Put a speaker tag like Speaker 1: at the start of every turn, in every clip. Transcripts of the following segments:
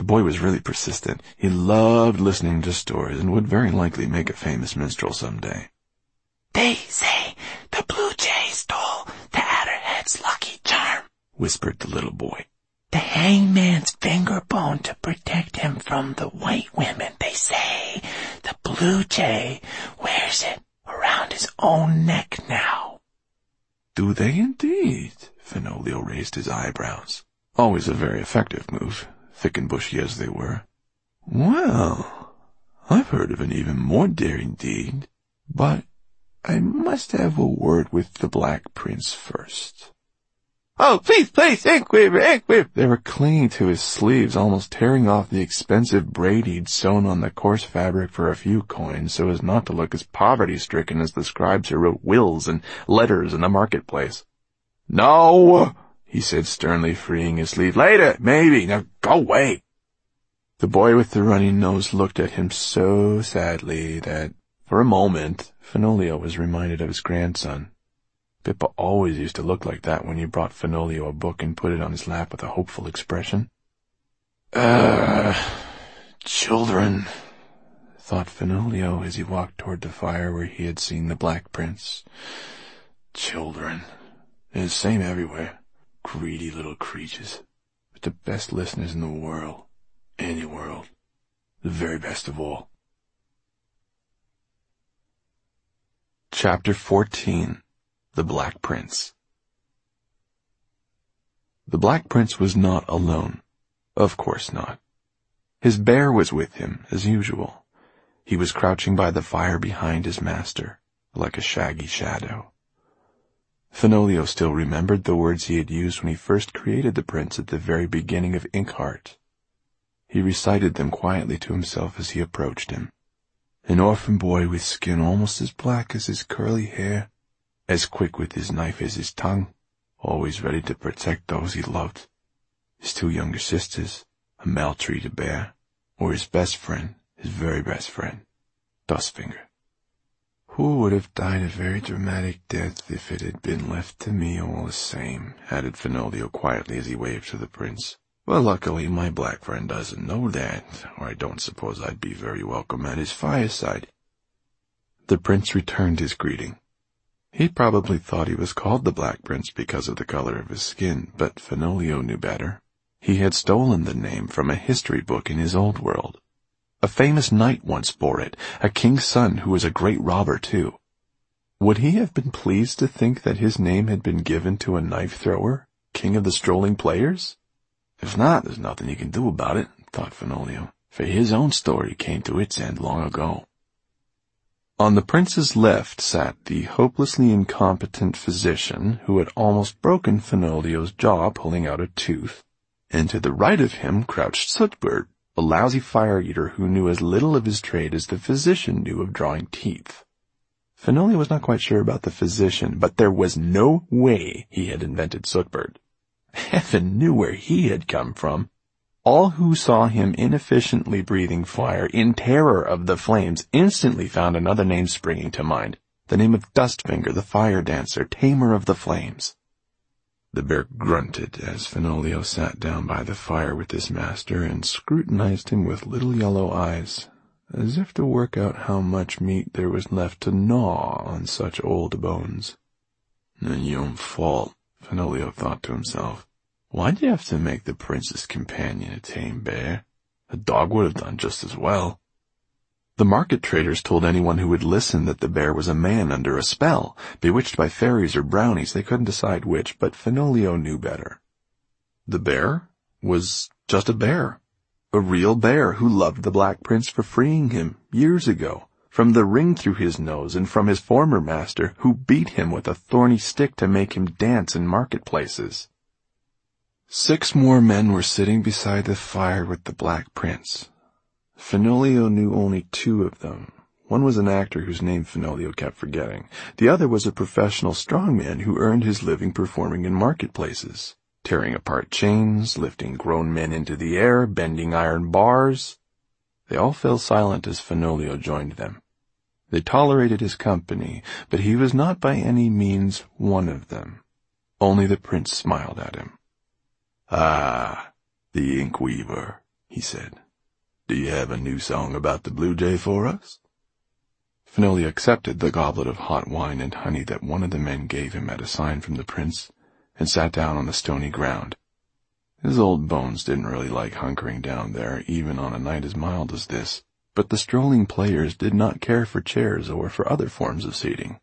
Speaker 1: boy was really persistent. He loved listening to stories and would very likely make a famous minstrel someday.
Speaker 2: "They say the blue jay stole the adderhead's lucky charm,"
Speaker 1: whispered the little boy.
Speaker 2: "The hangman's finger bone to protect him from the white women. They say the blue jay wears it around his own neck now."
Speaker 1: "Do they indeed?" Fenoglio raised his eyebrows. Always a very effective move, thick and bushy as they were. "Well, I've heard of an even more daring deed, but I must have a word with the Black Prince first."
Speaker 2: "Oh, please, Inkweaver.
Speaker 1: They were clinging to his sleeves, almost tearing off the expensive braid he'd sewn on the coarse fabric for a few coins so as not to look as poverty-stricken as the scribes who wrote wills and letters in the marketplace. "No," he said sternly, freeing his sleeve. "Later, maybe. Now go away." The boy with the runny nose looked at him so sadly that, for a moment, Fenoglio was reminded of his grandson. Pippa always used to look like that when you brought Fenoglio a book and put it on his lap with a hopeful expression. Children, thought Fenoglio as he walked toward the fire where he had seen the Black Prince. Children. It's the same everywhere. Greedy little creatures. But the best listeners in the world. Any world. The very best of all. Chapter 14. The Black Prince. The Black Prince was not alone. Of course not. His bear was with him, as usual. He was crouching by the fire behind his master, like a shaggy shadow. Fenoglio still remembered the words he had used when he first created the prince at the very beginning of Inkheart. He recited them quietly to himself as he approached him. An orphan boy with skin almost as black as his curly hair, as quick with his knife as his tongue, always ready to protect those he loved. His two younger sisters, a maltreated bear, or his best friend, his very best friend, Dustfinger. Who would have died a very dramatic death if it had been left to me all the same, added Fenoglio quietly as he waved to the prince. Well, luckily my black friend doesn't know that, or I don't suppose I'd be very welcome at his fireside. The prince returned his greeting. He probably thought he was called the Black Prince because of the color of his skin, but Fenoglio knew better. He had stolen the name from a history book in his old world. A famous knight once bore it, a king's son who was a great robber too. Would he have been pleased to think that his name had been given to a knife-thrower, king of the strolling players? If not, there's nothing he can do about it, thought Fenoglio, for his own story came to its end long ago. On the prince's left sat the hopelessly incompetent physician who had almost broken Fenoglio's jaw pulling out a tooth, and to the right of him crouched Sootbird, a lousy fire-eater who knew as little of his trade as the physician knew of drawing teeth. Fenoglio was not quite sure about the physician, but there was no way he had invented Sootbird. Heaven knew where he had come from. All who saw him inefficiently breathing fire in terror of the flames instantly found another name springing to mind, the name of Dustfinger, the fire dancer, tamer of the flames. The bear grunted as Fenoglio sat down by the fire with his master and scrutinized him with little yellow eyes, as if to work out how much meat there was left to gnaw on such old bones. Your own fault, Fenoglio thought to himself. Why'd you have to make the prince's companion a tame bear? A dog would have done just as well. The market traders told anyone who would listen that the bear was a man under a spell, bewitched by fairies or brownies. They couldn't decide which, but Fenoglio knew better. The bear was just a bear. A real bear who loved the Black Prince for freeing him, years ago, from the ring through his nose and from his former master, who beat him with a thorny stick to make him dance in marketplaces. 6 more men were sitting beside the fire with the Black Prince. Fenoglio knew only 2 of them. One was an actor whose name Fenoglio kept forgetting. The other was a professional strongman who earned his living performing in marketplaces, tearing apart chains, lifting grown men into the air, bending iron bars. They all fell silent as Fenoglio joined them. They tolerated his company, but he was not by any means one of them. Only the prince smiled at him. "Ah, the Inkweaver," he said. "Do you have a new song about the blue jay for us?" Finolia accepted the goblet of hot wine and honey that one of the men gave him at a sign from the prince, and sat down on the stony ground. His old bones didn't really like hunkering down there, even on a night as mild as this, but the strolling players did not care for chairs or for other forms of seating.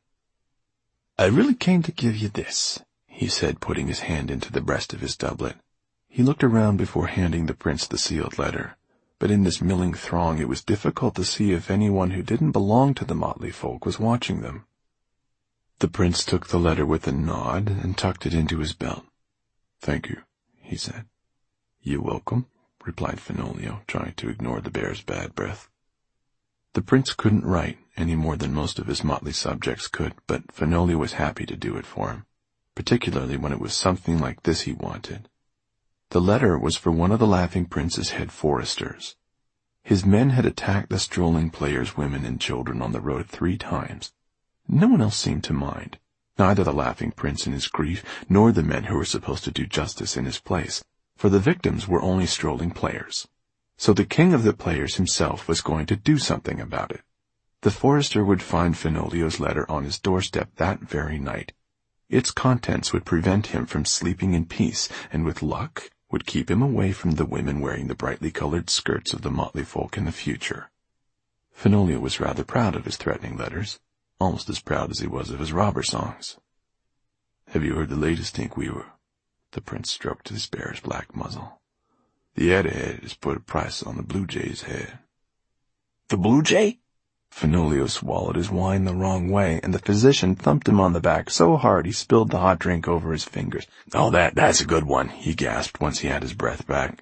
Speaker 1: "I really came to give you this," he said, putting his hand into the breast of his doublet. He looked around before handing the prince the sealed letter, but in this milling throng it was difficult to see if anyone who didn't belong to the motley folk was watching them. The prince took the letter with a nod and tucked it into his belt. "Thank you," he said. "You're welcome," replied Fenolio, trying to ignore the bear's bad breath. The prince couldn't write any more than most of his motley subjects could, but Fenolio was happy to do it for him, particularly when it was something like this he wanted. The letter was for one of the Laughing Prince's head foresters. His men had attacked the strolling players' women and children on the road 3 times. No one else seemed to mind, neither the Laughing Prince in his grief, nor the men who were supposed to do justice in his place, for the victims were only strolling players. So the king of the players himself was going to do something about it. The forester would find Fenolio's letter on his doorstep that very night. Its contents would prevent him from sleeping in peace, and with luck would keep him away from the women wearing the brightly colored skirts of the motley folk in the future. Fenolio was rather proud of his threatening letters, almost as proud as he was of his robber songs. "Have you heard the latest, Inkweaver?" The prince stroked his bear's black muzzle. "The adderhead has put a price on the blue jay's head."
Speaker 2: "The blue jay?"
Speaker 1: Fenolio swallowed his wine the wrong way, and the physician thumped him on the back so hard he spilled the hot drink over his fingers. "Oh, that's a good one," he gasped once he had his breath back.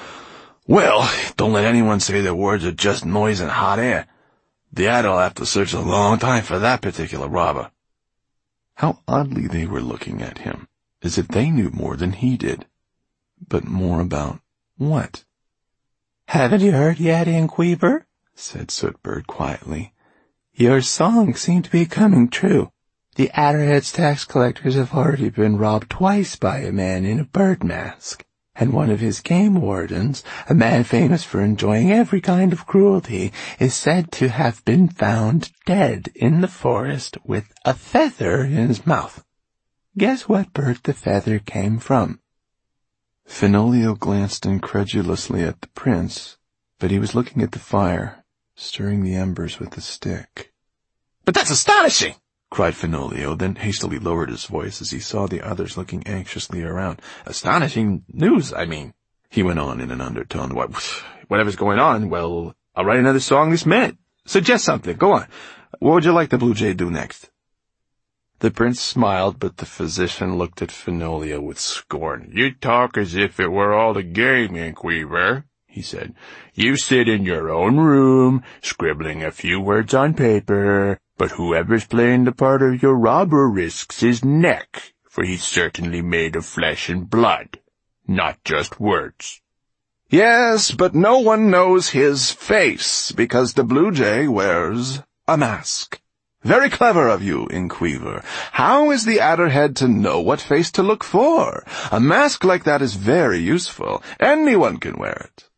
Speaker 1: "Well, don't let anyone say their words are just noise and hot air. The adder'll have to search a long time for that particular robber." How oddly they were looking at him, as if they knew more than he did. But more about what?
Speaker 2: "Haven't you heard yet, Inkweaver?" said Sootbird quietly. "Your songs seem to be coming true. The Adderhead's tax collectors have already been robbed twice by a man in a bird mask, and one of his game wardens, a man famous for enjoying every kind of cruelty, is said to have been found dead in the forest with a feather in his mouth. Guess what bird the feather came from?"
Speaker 1: Fenolio glanced incredulously at the prince, but he was looking at the fire, stirring the embers with a stick.
Speaker 2: "But that's astonishing!"
Speaker 1: cried Fenolio, then hastily lowered his voice as he saw the others looking anxiously around. "Astonishing news, I mean," he went on in an undertone. "Whatever's going on, well, I'll write another song this minute. Suggest something, go on. What would you like the blue jay do next?" The prince smiled, but the physician looked at Fenolio with scorn. "You talk as if it were all a game, Inkweaver," he said. "You sit in your own room, scribbling a few words on paper, but whoever's playing the part of your robber risks his neck, for he's certainly made of flesh and blood, not just words." "Yes, but no one knows his face, because the blue jay wears a mask." "Very clever of you, Inkweaver. How is the adderhead to know what face to look for? A mask like that is very useful. Anyone can wear it."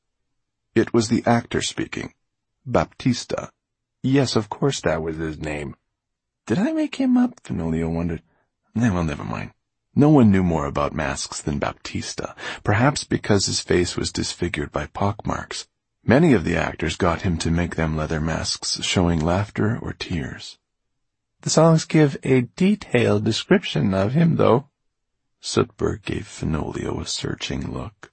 Speaker 1: It was the actor speaking. Baptista. Yes, of course that was his name. Did I make him up? Fenolio wondered. Well, never mind. No one knew more about masks than Baptista, perhaps because his face was disfigured by pockmarks. Many of the actors got him to make them leather masks showing laughter or tears. "The songs give a detailed description of him, though." Sootbird gave Fenolio a searching look.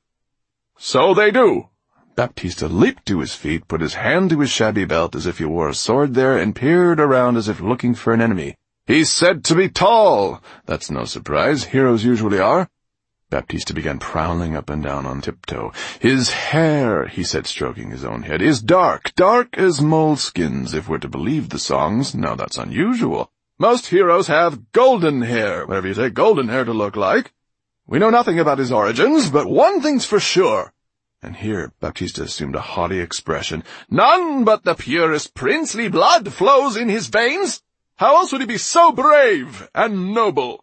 Speaker 1: "So they do." Baptista leaped to his feet, put his hand to his shabby belt as if he wore a sword there, and peered around as if looking for an enemy. "He's said to be tall. That's no surprise. Heroes usually are." Baptista began prowling up and down on tiptoe. "His hair," he said, stroking his own head, "is dark as moleskins, if we're to believe the songs. Now that's unusual. Most heroes have golden hair, whatever you take golden hair to look like. We know nothing about his origins, but one thing's for sure." And here Baptista assumed a haughty expression. "None but the purest princely blood flows in his veins. How else would he be so brave and noble?"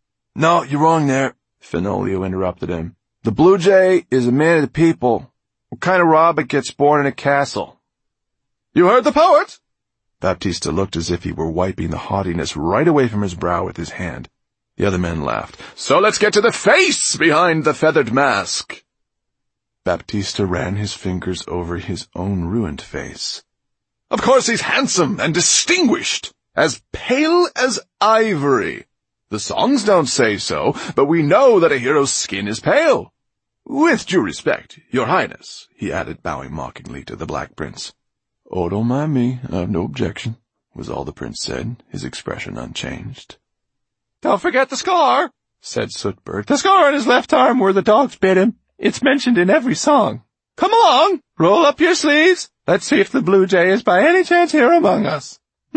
Speaker 1: "No, you're wrong there," Fenolio interrupted him. "The blue jay is a man of the people, What kind of rabbit gets born in a castle? You heard the poet? Baptista looked as if he were wiping the haughtiness right away from his brow with his hand. The other men laughed. So let's get to the face behind the feathered mask. Baptista ran his fingers over his own ruined face. Of course he's handsome and distinguished, as pale as ivory. The songs don't say so, but we know that a hero's skin is pale. With due respect, your highness, he added, bowing mockingly to the Black Prince. Oh, don't mind me, I've no objection, was all the prince said, his expression unchanged.
Speaker 2: Don't forget the scar, said Sootbird. The scar on his left arm where the dogs bit him. It's mentioned in every song. Come along, roll up your sleeves. Let's see if the Blue Jay is by any chance here among us.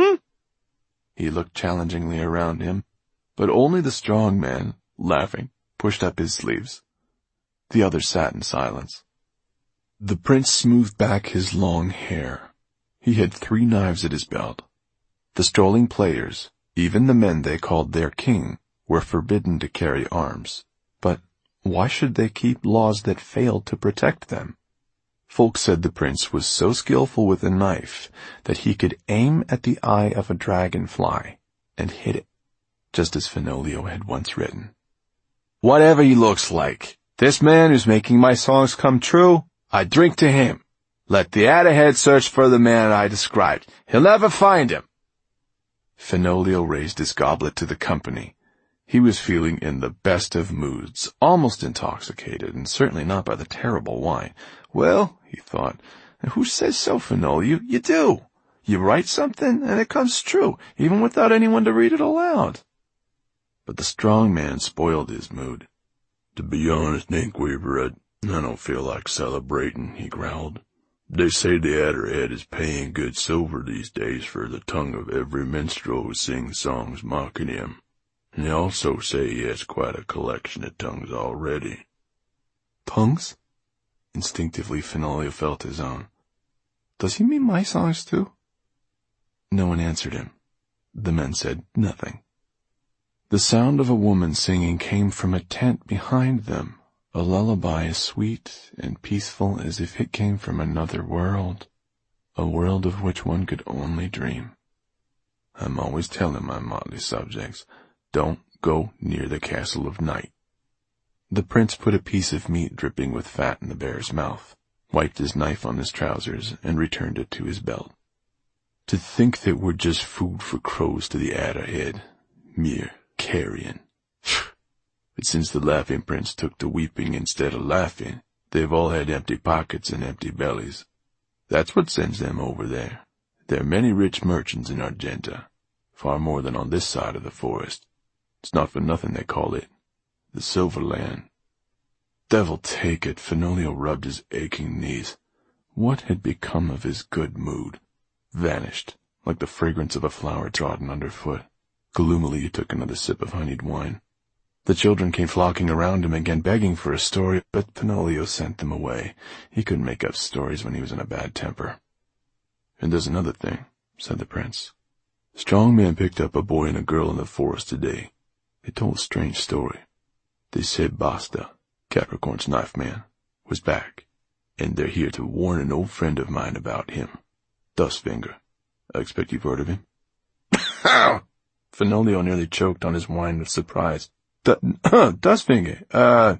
Speaker 1: He looked challengingly around him, but only the strong man, laughing, pushed up his sleeves. The others sat in silence. The prince smoothed back his long hair. He had 3 knives at his belt. The strolling players, even the men they called their king, were forbidden to carry arms. But why should they keep laws that failed to protect them? Folk said the prince was so skillful with a knife that he could aim at the eye of a dragonfly and hit it, just as Fenolio had once written. Whatever he looks like, this man who's making my songs come true, I drink to him. Let the Adderhead search for the man I described. He'll never find him. Fenolio raised his goblet to the company. He was feeling in the best of moods, almost intoxicated, and certainly not by the terrible wine. Well, he thought, who says so, Fenolio? You do. You write something, and it comes true, even without anyone to read it aloud. But the strong man spoiled his mood. To be honest, Inkweaver, I don't feel like celebrating, he growled. They say the Adderhead is paying good silver these days for the tongue of every minstrel who sings songs mocking him. And they also say he has quite a collection of tongues already. Tongues? Instinctively, Fenolio felt his own. Does he mean my songs too? No one answered him. The men said nothing. The sound of a woman singing came from a tent behind them, a lullaby as sweet and peaceful as if it came from another world, a world of which one could only dream. I'm always telling my motley subjects, don't go near the castle of night. The prince put a piece of meat dripping with fat in the bear's mouth, wiped his knife on his trousers, and returned it to his belt. To think that we're just food for crows to the Adderhead, mere carrion. But since the Laughing Prince took to weeping instead of laughing, they've all had empty pockets and empty bellies. That's what sends them over there. There are many rich merchants in Argenta, far more than on this side of the forest. It's not for nothing they call it the Silver Land. Devil take it, Fenolio rubbed his aching knees. What had become of his good mood? Vanished, like the fragrance of a flower trodden underfoot. Gloomily he took another sip of honeyed wine. The children came flocking around him again, begging for a story, but Fenolio sent them away. He couldn't make up stories when he was in a bad temper. And there's another thing, said the prince. Strong men picked up a boy and a girl in the forest today. They told a strange story. They said Basta, Capricorn's knife man, was back, and they're here to warn an old friend of mine about him. Dustfinger. I expect you've heard of him. Fenolio nearly choked on his wine with surprise. Dustfinger.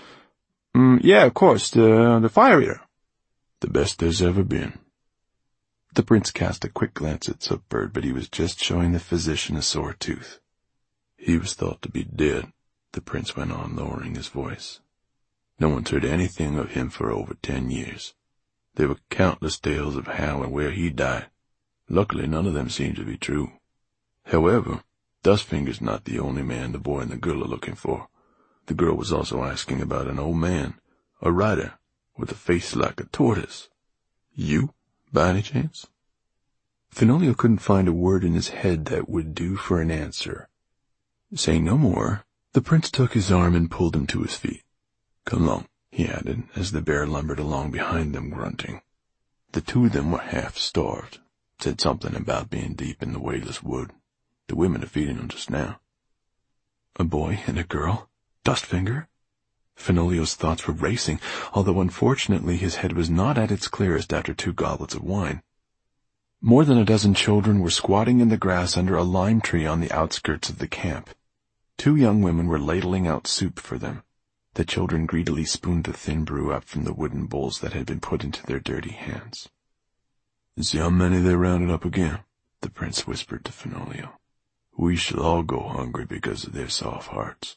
Speaker 1: Yeah, of course, the fire eater. The best there's ever been. The prince cast a quick glance at Sootbird, but he was just showing the physician a sore tooth. He was thought to be dead, the prince went on, lowering his voice. No one's heard anything of him for over 10 years. There were countless tales of how and where he died. Luckily, none of them seem to be true. However, Dustfinger's not the only man the boy and the girl are looking for. The girl was also asking about an old man, a rider, with a face like a tortoise. You, by any chance? Fenolio couldn't find a word in his head that would do for an answer. Saying no more, the prince took his arm and pulled him to his feet. Come along, he added, as the bear lumbered along behind them, grunting. The two of them were half-starved, said something about being deep in the wayless wood. The women are feeding them just now. A boy and a girl? Dustfinger? Fenolio's thoughts were racing, although unfortunately his head was not at its clearest after 2 goblets of wine. More than a dozen children were squatting in the grass under a lime tree on the outskirts of the camp. 2 young women were ladling out soup for them. The children greedily spooned the thin brew up from the wooden bowls that had been put into their dirty hands. "See how many they rounded up again," the prince whispered to Fenolio. "We shall all go hungry because of their soft hearts."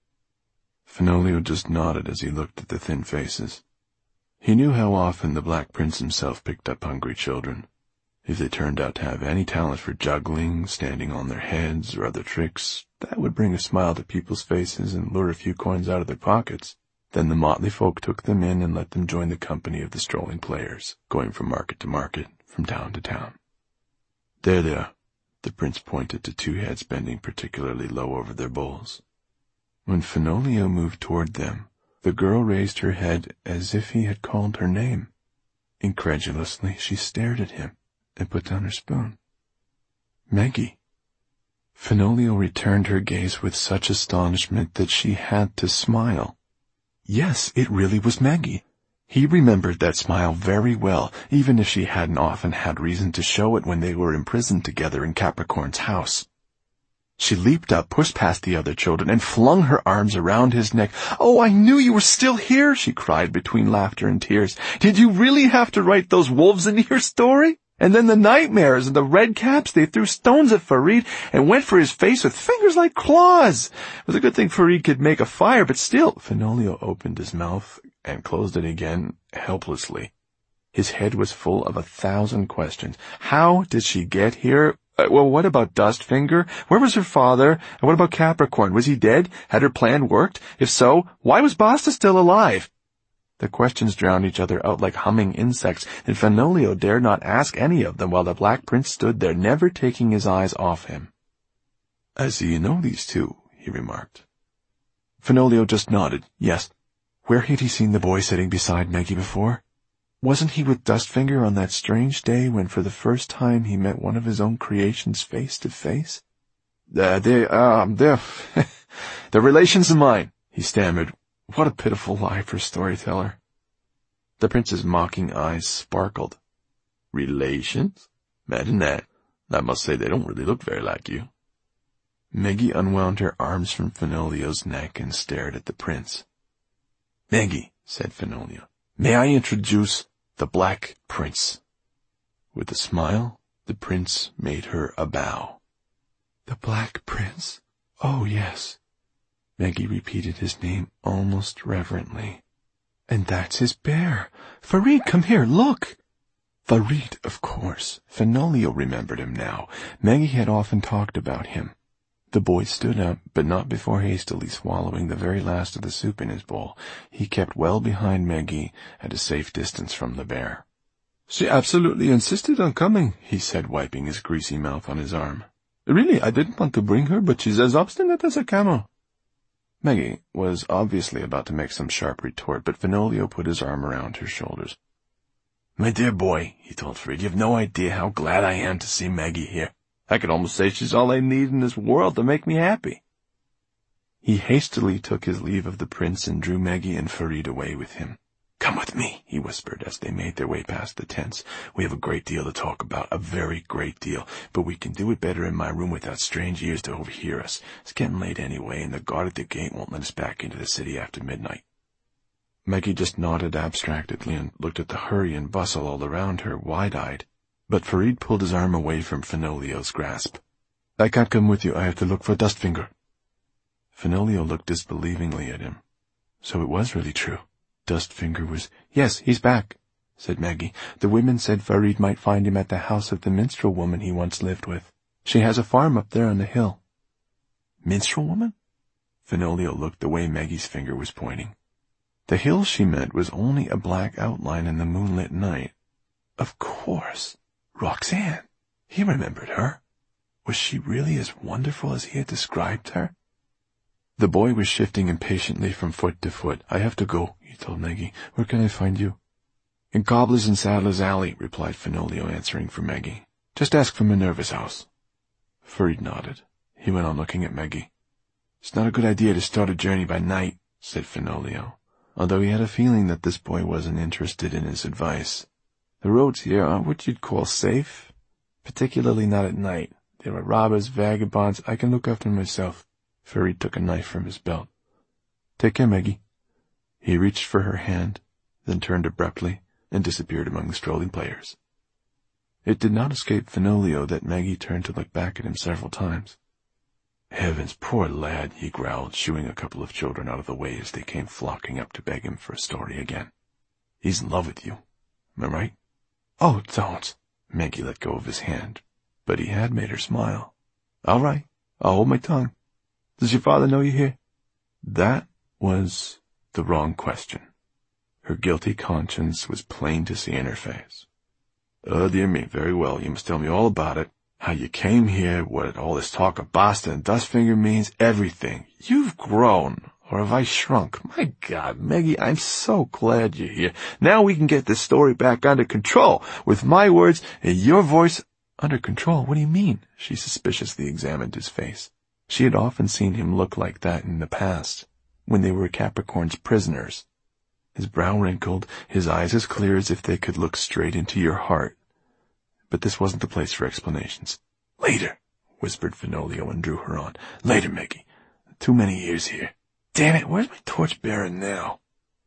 Speaker 1: Fenolio just nodded as he looked at the thin faces. He knew how often the Black Prince himself picked up hungry children. If they turned out to have any talent for juggling, standing on their heads, or other tricks, that would bring a smile to people's faces and lure a few coins out of their pockets. Then the motley folk took them in and let them join the company of the strolling players, going from market to market, from town to town. "There they are." The prince pointed to 2 heads bending particularly low over their bowls. When Fenolio moved toward them, the girl raised her head as if he had called her name. Incredulously, she stared at him and put down her spoon. "Maggie." Fenolio returned her gaze with such astonishment that she had to smile. Yes, it really was Maggie. He remembered that smile very well, even if she hadn't often had reason to show it when they were imprisoned together in Capricorn's house. She leaped up, pushed past the other children, and flung her arms around his neck. "Oh, I knew you were still here," she cried between laughter and tears. "Did you really have to write those wolves into your story? And then the nightmares and the red caps, they threw stones at Farid and went for his face with fingers like claws. It was a good thing Farid could make a fire, but still—" Fenolio opened his mouth and closed it again helplessly. His head was full of 1,000 questions. How did she get here? Well, what about Dustfinger? Where was her father? And what about Capricorn? Was he dead? Had her plan worked? If so, why was Basta still alive? The questions drowned each other out like humming insects, and Fenolio dared not ask any of them while the Black Prince stood there, never taking his eyes off him. "I see you know these 2, he remarked. Fenolio just nodded. Yes. Where had he seen the boy sitting beside Maggie before? Wasn't he with Dustfinger on that strange day when for the first time he met one of his own creations face to face? They're relations of mine," he stammered. What a pitiful lie for a storyteller. The prince's mocking eyes sparkled. "Relations? Imagine that. I must say they don't really look very like you." Maggie unwound her arms from Fenolio's neck and stared at the prince. "Maggie," said Fenolio, "may I introduce the Black Prince?" With a smile, the prince made her a bow. "The Black Prince? Oh, yes." Maggie repeated his name almost reverently. "And that's his bear. Farid, come here, look." Farid, of course. Fenolio remembered him now. Maggie had often talked about him. The boy stood up, but not before hastily swallowing the very last of the soup in his bowl. He kept well behind Maggie, at a safe distance from the bear. "She absolutely insisted on coming," he said, wiping his greasy mouth on his arm. "Really, I didn't want to bring her, but she's as obstinate as a camel." Maggie was obviously about to make some sharp retort, but Fenolio put his arm around her shoulders. "My dear boy," he told Farid, "you have no idea how glad I am to see Maggie here. I could almost say she's all I need in this world to make me happy." He hastily took his leave of the prince and drew Maggie and Farid away with him. "Come with me," he whispered as they made their way past the tents. "We have a great deal to talk about, a very great deal, but we can do it better in my room without strange ears to overhear us. It's getting late anyway, and the guard at the gate won't let us back into the city after midnight." Maggie just nodded abstractedly and looked at the hurry and bustle all around her, wide-eyed. But Farid pulled his arm away from Fenolio's grasp. "I can't come with you. I have to look for Dustfinger." Fenolio looked disbelievingly at him. So it was really true. Dustfinger was— "Yes, he's back," said Maggie. "The women said Farid might find him at the house of the minstrel woman he once lived with. She has a farm up there on the hill." "Minstrel woman?" Fenolio looked the way Maggie's finger was pointing. The hill she meant was only a black outline in the moonlit night. Of course. Roxanne. He remembered her. Was she really as wonderful as he had described her? The boy was shifting impatiently from foot to foot. "I have to go," he told Maggie. "Where can I find you?" "In Cobblers and Saddlers Alley," replied Fenolio, answering for Maggie. "Just ask for Minerva's house." Farid nodded. He went on looking at Maggie. "It's not a good idea to start a journey by night," said Fenolio. although he had a feeling that this boy wasn't interested in his advice. "The roads here aren't what you'd call safe, particularly not at night. There are robbers, vagabonds. I can look after myself." Farid took a knife from his belt. "Take care, Maggie." He reached for her hand, then turned abruptly and disappeared among the strolling players. It did not escape Fenoglio that Maggie turned to look back at him several times. "Heavens, poor lad," he growled, shooing a couple of children out of the way as they came flocking up to beg him for a story again. "He's in love with you. Am I right?" "Oh, don't." Maggie let go of his hand, but he had made her smile. "All right, I'll hold my tongue. Does your father know you're here?" That was the wrong question. Her guilty conscience was plain to see in her face. "Oh, dear me, very well. You must tell me all about it. How you came here, what all this talk of Basta and Dustfinger means, everything. You've grown, or have I shrunk? My God, Maggie, I'm so glad you're here. Now we can get this story back under control, with my words and your voice." "Under control? What do you mean?" She suspiciously examined his face. She had often seen him look like that in the past, when they were Capricorn's prisoners. His brow wrinkled, his eyes as clear as if they could look straight into your heart. But this wasn't the place for explanations. "Later," whispered Fenoglio and drew her on. "Later, Maggie. Too many ears here. Damn it, where's my torchbearer now?"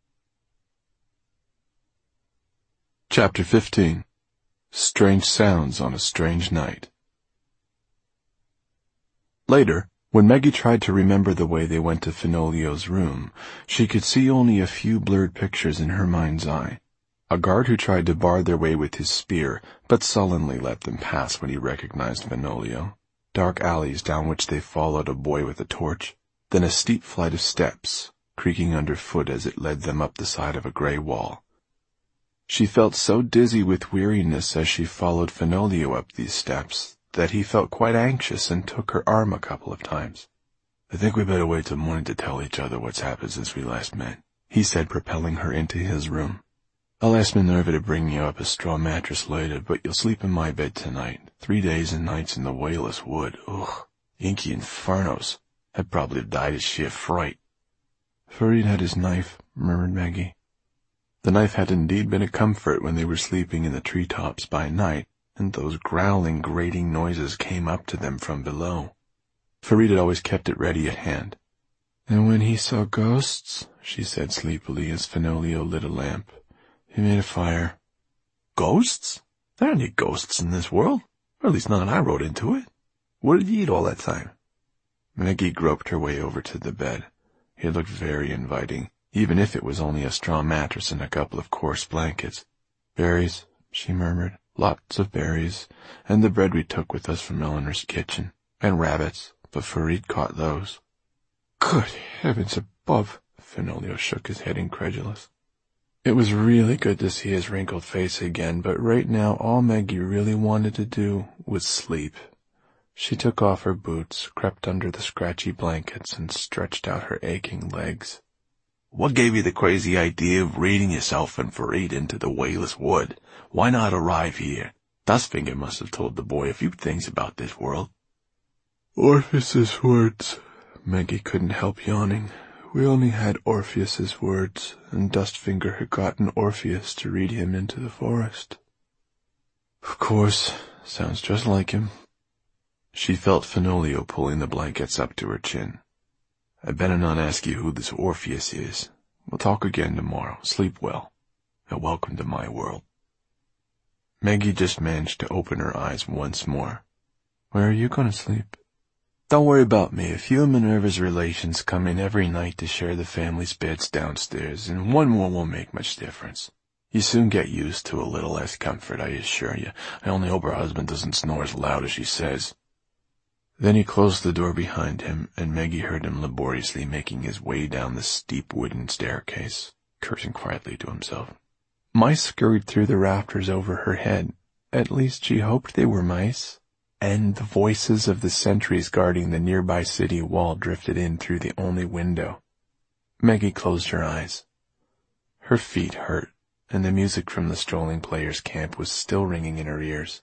Speaker 1: Chapter 15. Strange Sounds on a Strange Night. Later, when Maggie tried to remember the way they went to Fenoglio's room, she could see only a few blurred pictures in her mind's eye. A guard who tried to bar their way with his spear, but sullenly let them pass when he recognized Fenoglio. Dark alleys down which they followed a boy with a torch, then a steep flight of steps, creaking underfoot as it led them up the side of a gray wall. She felt so dizzy with weariness as she followed Fenoglio up these steps that he felt quite anxious and took her arm a couple of times. "I think we better wait till morning to tell each other what's happened since we last met," he said, propelling her into his room. "I'll ask Minerva to bring you up a straw mattress later, but you'll sleep in my bed tonight. 3 days and nights in the Whaleless Wood. Ugh, inky infernos. I'd probably have died of sheer fright." "Farid had his knife," murmured Maggie. The knife had indeed been a comfort when they were sleeping in the treetops by night, and those growling, grating noises came up to them from below. Farid had always kept it ready at hand. "And when he saw ghosts," she said sleepily as Fenoglio lit a lamp, "he made a fire." "Ghosts? There aren't any ghosts in this world, or at least none I rode into it. What did you eat all that time?" Maggie groped her way over to the bed. It looked very inviting, even if it was only a straw mattress and a couple of coarse blankets. "Berries," she murmured. "Lots of berries, and the bread we took with us from Eleanor's kitchen. And rabbits, but Farid caught those." "Good heavens above!" Fenoglio shook his head incredulous. It was really good to see his wrinkled face again, but right now all Maggie really wanted to do was sleep. She took off her boots, crept under the scratchy blankets, and stretched out her aching legs. "What gave you the crazy idea of raiding yourself and Farid into the Whaleless Wood? Why not arrive here? Dustfinger must have told the boy a few things about this world." "Orpheus's words." Maggie couldn't help yawning. "We only had Orpheus's words, and Dustfinger had gotten Orpheus to lead him into the forest." "Of course. Sounds just like him." She felt Fenoglio pulling the blankets up to her chin. "I better not ask you who this Orpheus is. We'll talk again tomorrow. Sleep well, and welcome to my world." Maggie just managed to open her eyes once more. "Where are you going to sleep?" "Don't worry about me. A few of Minerva's relations come in every night to share the family's beds downstairs, and one more won't make much difference. You soon get used to a little less comfort, I assure you. I only hope her husband doesn't snore as loud as she says." Then he closed the door behind him, and Maggie heard him laboriously making his way down the steep wooden staircase, cursing quietly to himself. Mice scurried through the rafters over her head. At least she hoped they were mice. And the voices of the sentries guarding the nearby city wall drifted in through the only window. Maggie closed her eyes. Her feet hurt, and the music from the strolling players' camp was still ringing in her ears.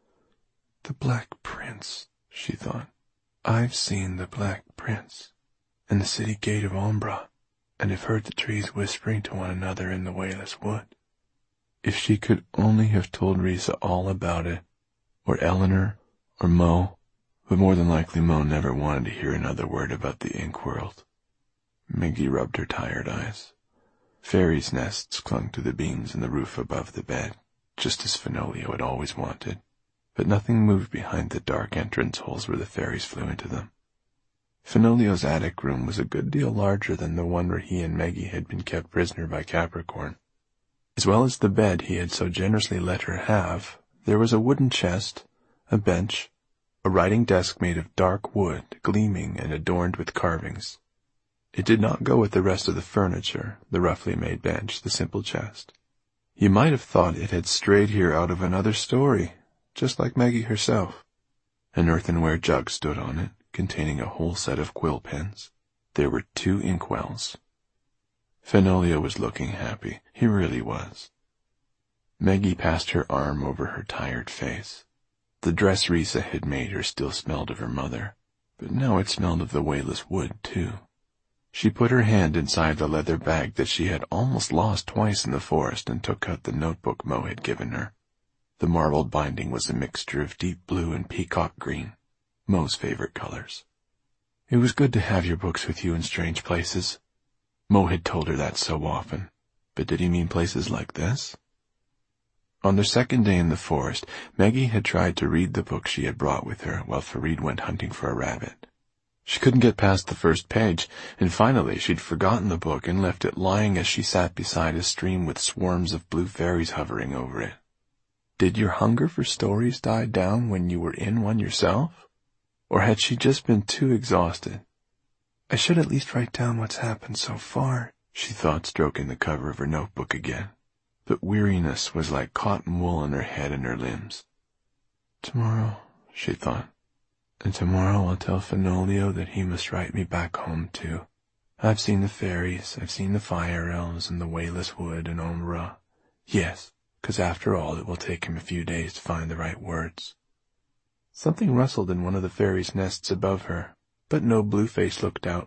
Speaker 1: "The Black Prince," she thought. "I've seen the Black Prince in the city gate of Ombra."
Speaker 2: and have heard the trees whispering to one another in the wayless wood. If she could only have told Risa all about it, or Eleanor, or Mo, but more than likely Mo never wanted to hear another word about the ink world. Maggie rubbed her tired eyes. Fairies' nests clung to the beams in the roof above the bed, just as Fenolio had always wanted, but nothing moved behind the dark entrance holes where the fairies flew into them. Fenolio's attic room was a good deal larger than the one where he and Maggie had been kept prisoner by Capricorn. As well as the bed he had so generously let her have, there was a wooden chest, a bench, a writing desk made of dark wood, gleaming and adorned with carvings. It did not go with the rest of the furniture, the roughly made bench, the simple chest. You might have thought it had strayed here out of another story, just like Maggie herself. An earthenware jug stood on it, containing a whole set of quill pens. There were 2 inkwells. Fenolio was looking happy. He really was. Maggie passed her arm over her tired face. The dress Risa had made her still smelled of her mother, but now it smelled of the wayless wood, too. She put her hand inside the leather bag that she had almost lost twice in the forest and took out the notebook Mo had given her. The marbled binding was a mixture of deep blue and peacock green, Mo's favorite colors. It was good to have your books with you in strange places. Mo had told her that so often, but did he mean places like this? On their second day in the forest, Maggie had tried to read the book she had brought with her while Farid went hunting for a rabbit. She couldn't get past the first page, and finally she'd forgotten the book and left it lying as she sat beside a stream with swarms of blue fairies hovering over it. Did your hunger for stories die down when you were in one yourself? Or had she just been too exhausted? I should at least write down what's happened so far, she thought, stroking the cover of her notebook again. But weariness was like cotton wool on her head and her limbs. Tomorrow, she thought, and tomorrow I'll tell Fenolio that he must write me back home too. I've seen the fairies, I've seen the fire elves and the wayless wood and Omra. Yes, 'cause after all it will take him a few days to find the right words. Something rustled in one of the fairies' nests above her, but no Blueface looked out.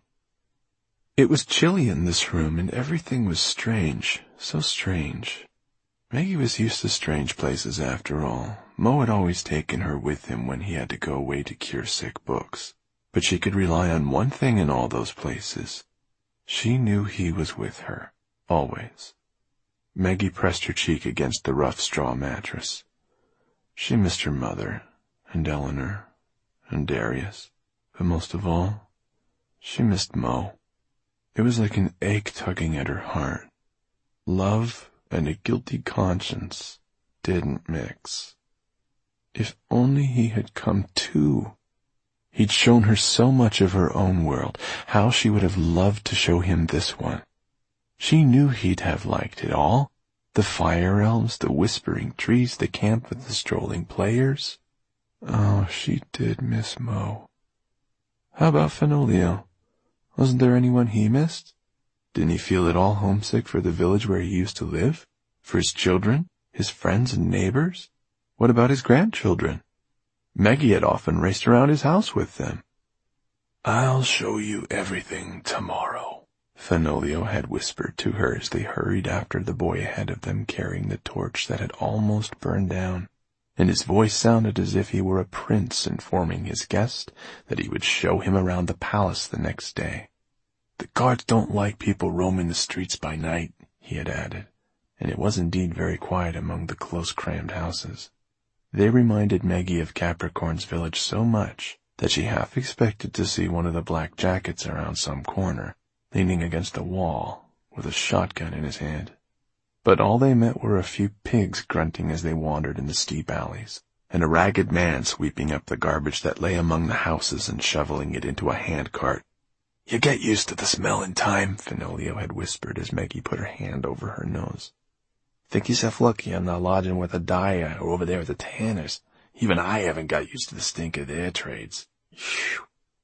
Speaker 2: It was chilly in this room, and everything was strange, so strange. Maggie was used to strange places after all. Mo had always taken her with him when he had to go away to cure sick books, but she could rely on one thing in all those places. She knew he was with her, always. Maggie pressed her cheek against the rough straw mattress. She missed her mother, and Eleanor, and Darius, but most of all, she missed Mo. It was like an ache tugging at her heart. Love and a guilty conscience didn't mix. If only he had come too. He'd shown her so much of her own world. How she would have loved to show him this one. She knew he'd have liked it all. The fire elves, the whispering trees, the camp with the strolling players. Oh, she did miss Mo. How about Fenolio? Wasn't there anyone he missed? Didn't he feel at all homesick for the village where he used to live? For his children? His friends and neighbors? What about his grandchildren? Maggie had often raced around his house with them. I'll show you everything tomorrow, Fenolio had whispered to her as they hurried after the boy ahead of them carrying the torch that had almost burned down, and his voice sounded as if he were a prince informing his guest that he would show him around the palace the next day. The guards don't like people roaming the streets by night, he had added, and it was indeed very quiet among the close-crammed houses. They reminded Maggie of Capricorn's village so much that she half expected to see one of the black jackets around some corner, leaning against a wall, with a shotgun in his hand. But all they met were a few pigs grunting as they wandered in the steep alleys, and a ragged man sweeping up the garbage that lay among the houses and shoveling it into a handcart. You get used to the smell in time, Fenolio had whispered as Maggie put her hand over her nose. Think yourself lucky I'm not lodging with a dyer or over there with the tanners. Even I haven't got used to the stink of their trades. Phew.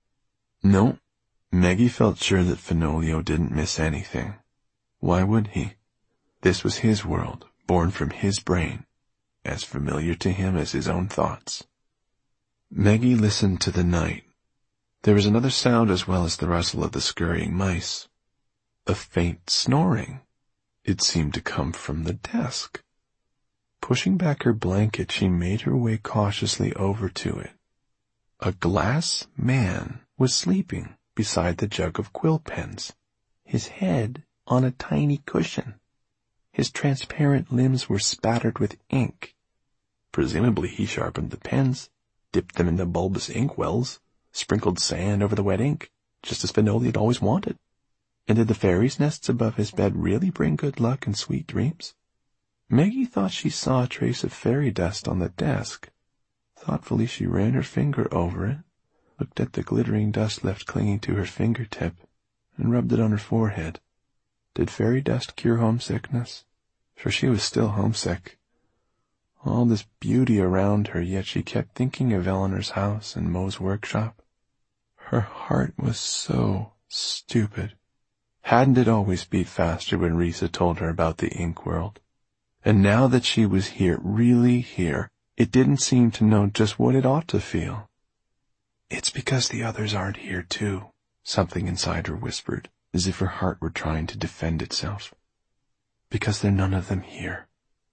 Speaker 2: No, Maggie felt sure that Fenolio didn't miss anything. Why would he? This was his world, born from his brain, as familiar to him as his own thoughts. Maggie listened to the night. There was another sound as well as the rustle of the scurrying mice.
Speaker 1: A faint snoring. It seemed to come from the desk. Pushing back her blanket, she made her way cautiously over to it. A glass man was sleeping beside the jug of quill pens, his head on a tiny cushion. His transparent limbs were spattered with ink. Presumably he sharpened the pens, dipped them in the bulbous ink wells, sprinkled sand over the wet ink, just as Finola had always wanted. And did the fairies' nests above his bed really bring good luck and sweet dreams? Maggie thought she saw a trace of fairy dust on the desk. Thoughtfully she ran her finger over it, looked at the glittering dust left clinging to her fingertip, and rubbed it on her forehead. Did fairy dust cure homesickness? For she was still homesick. All this beauty around her, yet she kept thinking of Eleanor's house and Moe's workshop. Her heart was so stupid. Hadn't it always beat faster when Risa told her about the ink world? And now that she was here, really here, it didn't seem to know just what it ought to feel. It's because the others aren't here too, something inside her whispered, as if her heart were trying to defend itself. Because they're none of them here.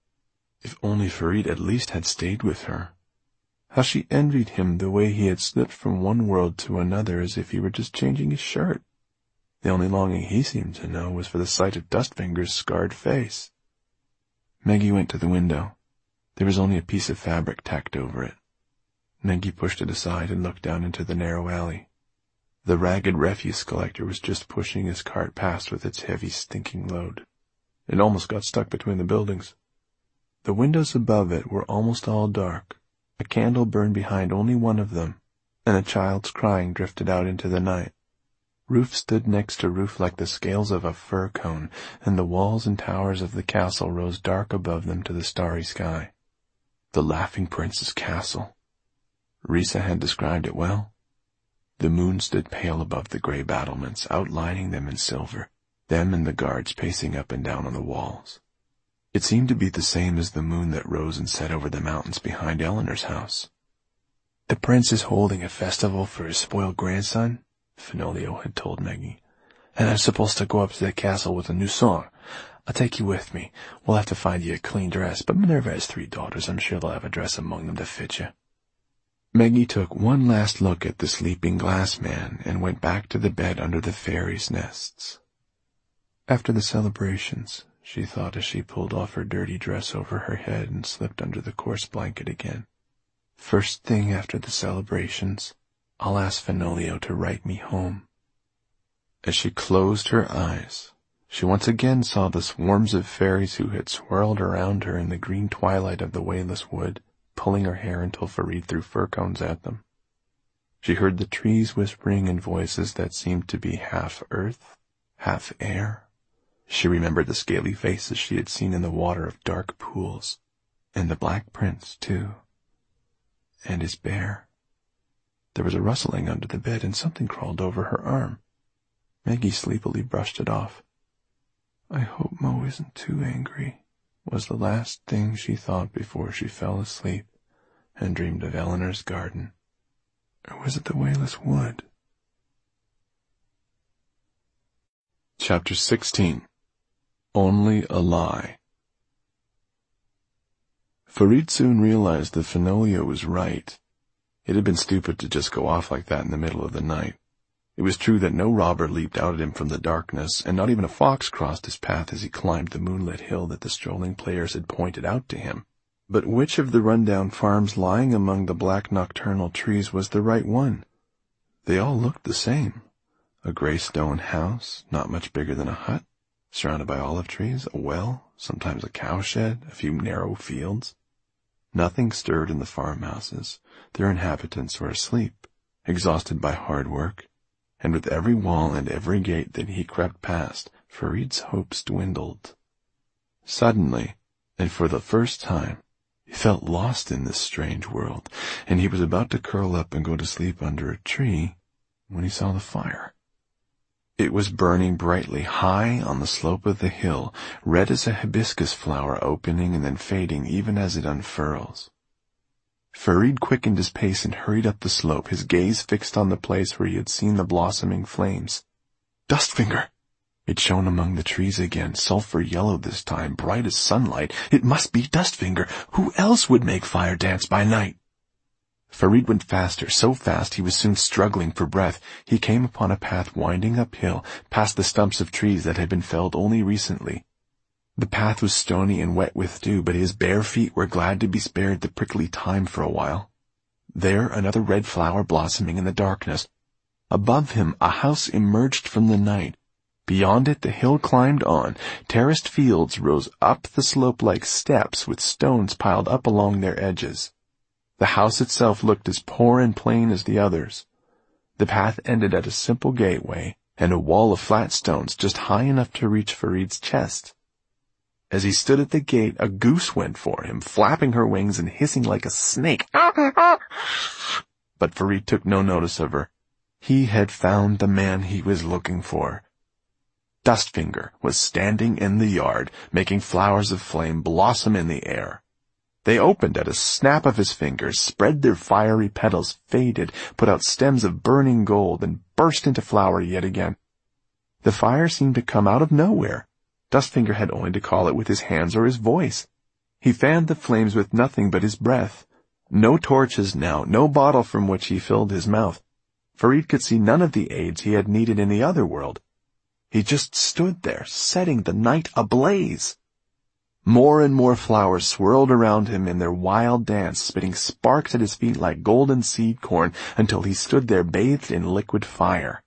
Speaker 1: If only Farid at least had stayed with her. How she envied him the way he had slipped from one world to another as if he were just changing his shirt. The only longing he seemed to know was for the sight of Dustfinger's scarred face. Maggie went to the window. There was only a piece of fabric tacked over it. Maggie pushed it aside and looked down into the narrow alley. The ragged refuse collector was just pushing his cart past with its heavy, stinking load. It almost got stuck between the buildings. The windows above it were almost all dark. A candle burned behind only one of them, and a child's crying drifted out into the night. Roof stood next to roof like the scales of a fir cone, and the walls and towers of the castle rose dark above them to the starry sky. The Laughing Prince's castle. Risa had described it well. The moon stood pale above the gray battlements, outlining them in silver, them and the guards pacing up and down on the walls. It seemed to be the same as the moon that rose and set over the mountains behind Eleanor's house. The prince is holding a festival for his spoiled grandson, Fenolio had told Maggie, and I'm supposed to go up to the castle with a new song. I'll take you with me. We'll have to find you a clean dress, but Minerva has 3 daughters. I'm sure they'll have a dress among them to fit you. Maggie took one last look at the sleeping glass man and went back to the bed under the fairies' nests. After the celebrations, she thought as she pulled off her dirty dress over her head and slipped under the coarse blanket again. First thing after the celebrations, I'll ask Fenolio to write me home. As she closed her eyes, she once again saw the swarms of fairies who had swirled around her in the green twilight of the wayless wood, pulling her hair until Farid threw fir cones at them. She heard the trees whispering in voices that seemed to be half earth, half air. She remembered the scaly faces she had seen in the water of dark pools, and the Black Prince, too, and his bear. There was a rustling under the bed, and something crawled over her arm. Maggie sleepily brushed it off. I hope Mo isn't too angry, was the last thing she thought before she fell asleep and dreamed of Eleanor's garden. Or was it the wayless wood? Chapter 16. Only a Lie. Farid soon realized that Fenolio was right. It had been stupid to just go off like that in the middle of the night. It was true that no robber leaped out at him from the darkness, and not even a fox crossed his path as he climbed the moonlit hill that the strolling players had pointed out to him. But which of the run-down farms lying among the black nocturnal trees was the right one? They all looked the same. A gray stone house, not much bigger than a hut, surrounded by olive trees, a well, sometimes a cowshed, a few narrow fields. Nothing stirred in the farmhouses. Their inhabitants were asleep, exhausted by hard work, and with every wall and every gate that he crept past, Farid's hopes dwindled. Suddenly, and for the first time, he felt lost in this strange world, and he was about to curl up and go to sleep under a tree when he saw the fire. It was burning brightly high on the slope of the hill, red as a hibiscus flower opening and then fading even as it unfurls. Farid quickened his pace and hurried up the slope, his gaze fixed on the place where he had seen the blossoming flames. Dustfinger! It shone among the trees again, sulphur yellow this time, bright as sunlight. It must be Dustfinger. Who else would make fire dance by night? Farid went faster, so fast he was soon struggling for breath. He came upon a path winding uphill, past the stumps of trees that had been felled only recently. The path was stony and wet with dew, but his bare feet were glad to be spared the prickly time for a while. There, another red flower blossoming in the darkness. Above him, a house emerged from the night. Beyond it, the hill climbed on. Terraced fields rose up the slope like steps with stones piled up along their edges. The house itself looked as poor and plain as the others. The path ended at a simple gateway and a wall of flat stones just high enough to reach Farid's chest. As he stood at the gate, a goose went for him, flapping her wings and hissing like a snake. But Farid took no notice of her. He had found the man he was looking for. Dustfinger was standing in the yard, making flowers of flame blossom in the air. They opened at a snap of his fingers, spread their fiery petals, faded, put out stems of burning gold, and burst into flower yet again. The fire seemed to come out of nowhere. Dustfinger had only to call it with his hands or his voice. He fanned the flames with nothing but his breath. No torches now, no bottle from which he filled his mouth. Farid could see none of the aids he had needed in the other world. He just stood there, setting the night ablaze. More and more flowers swirled around him in their wild dance, spitting sparks at his feet like golden seed corn, until he stood there bathed in liquid fire.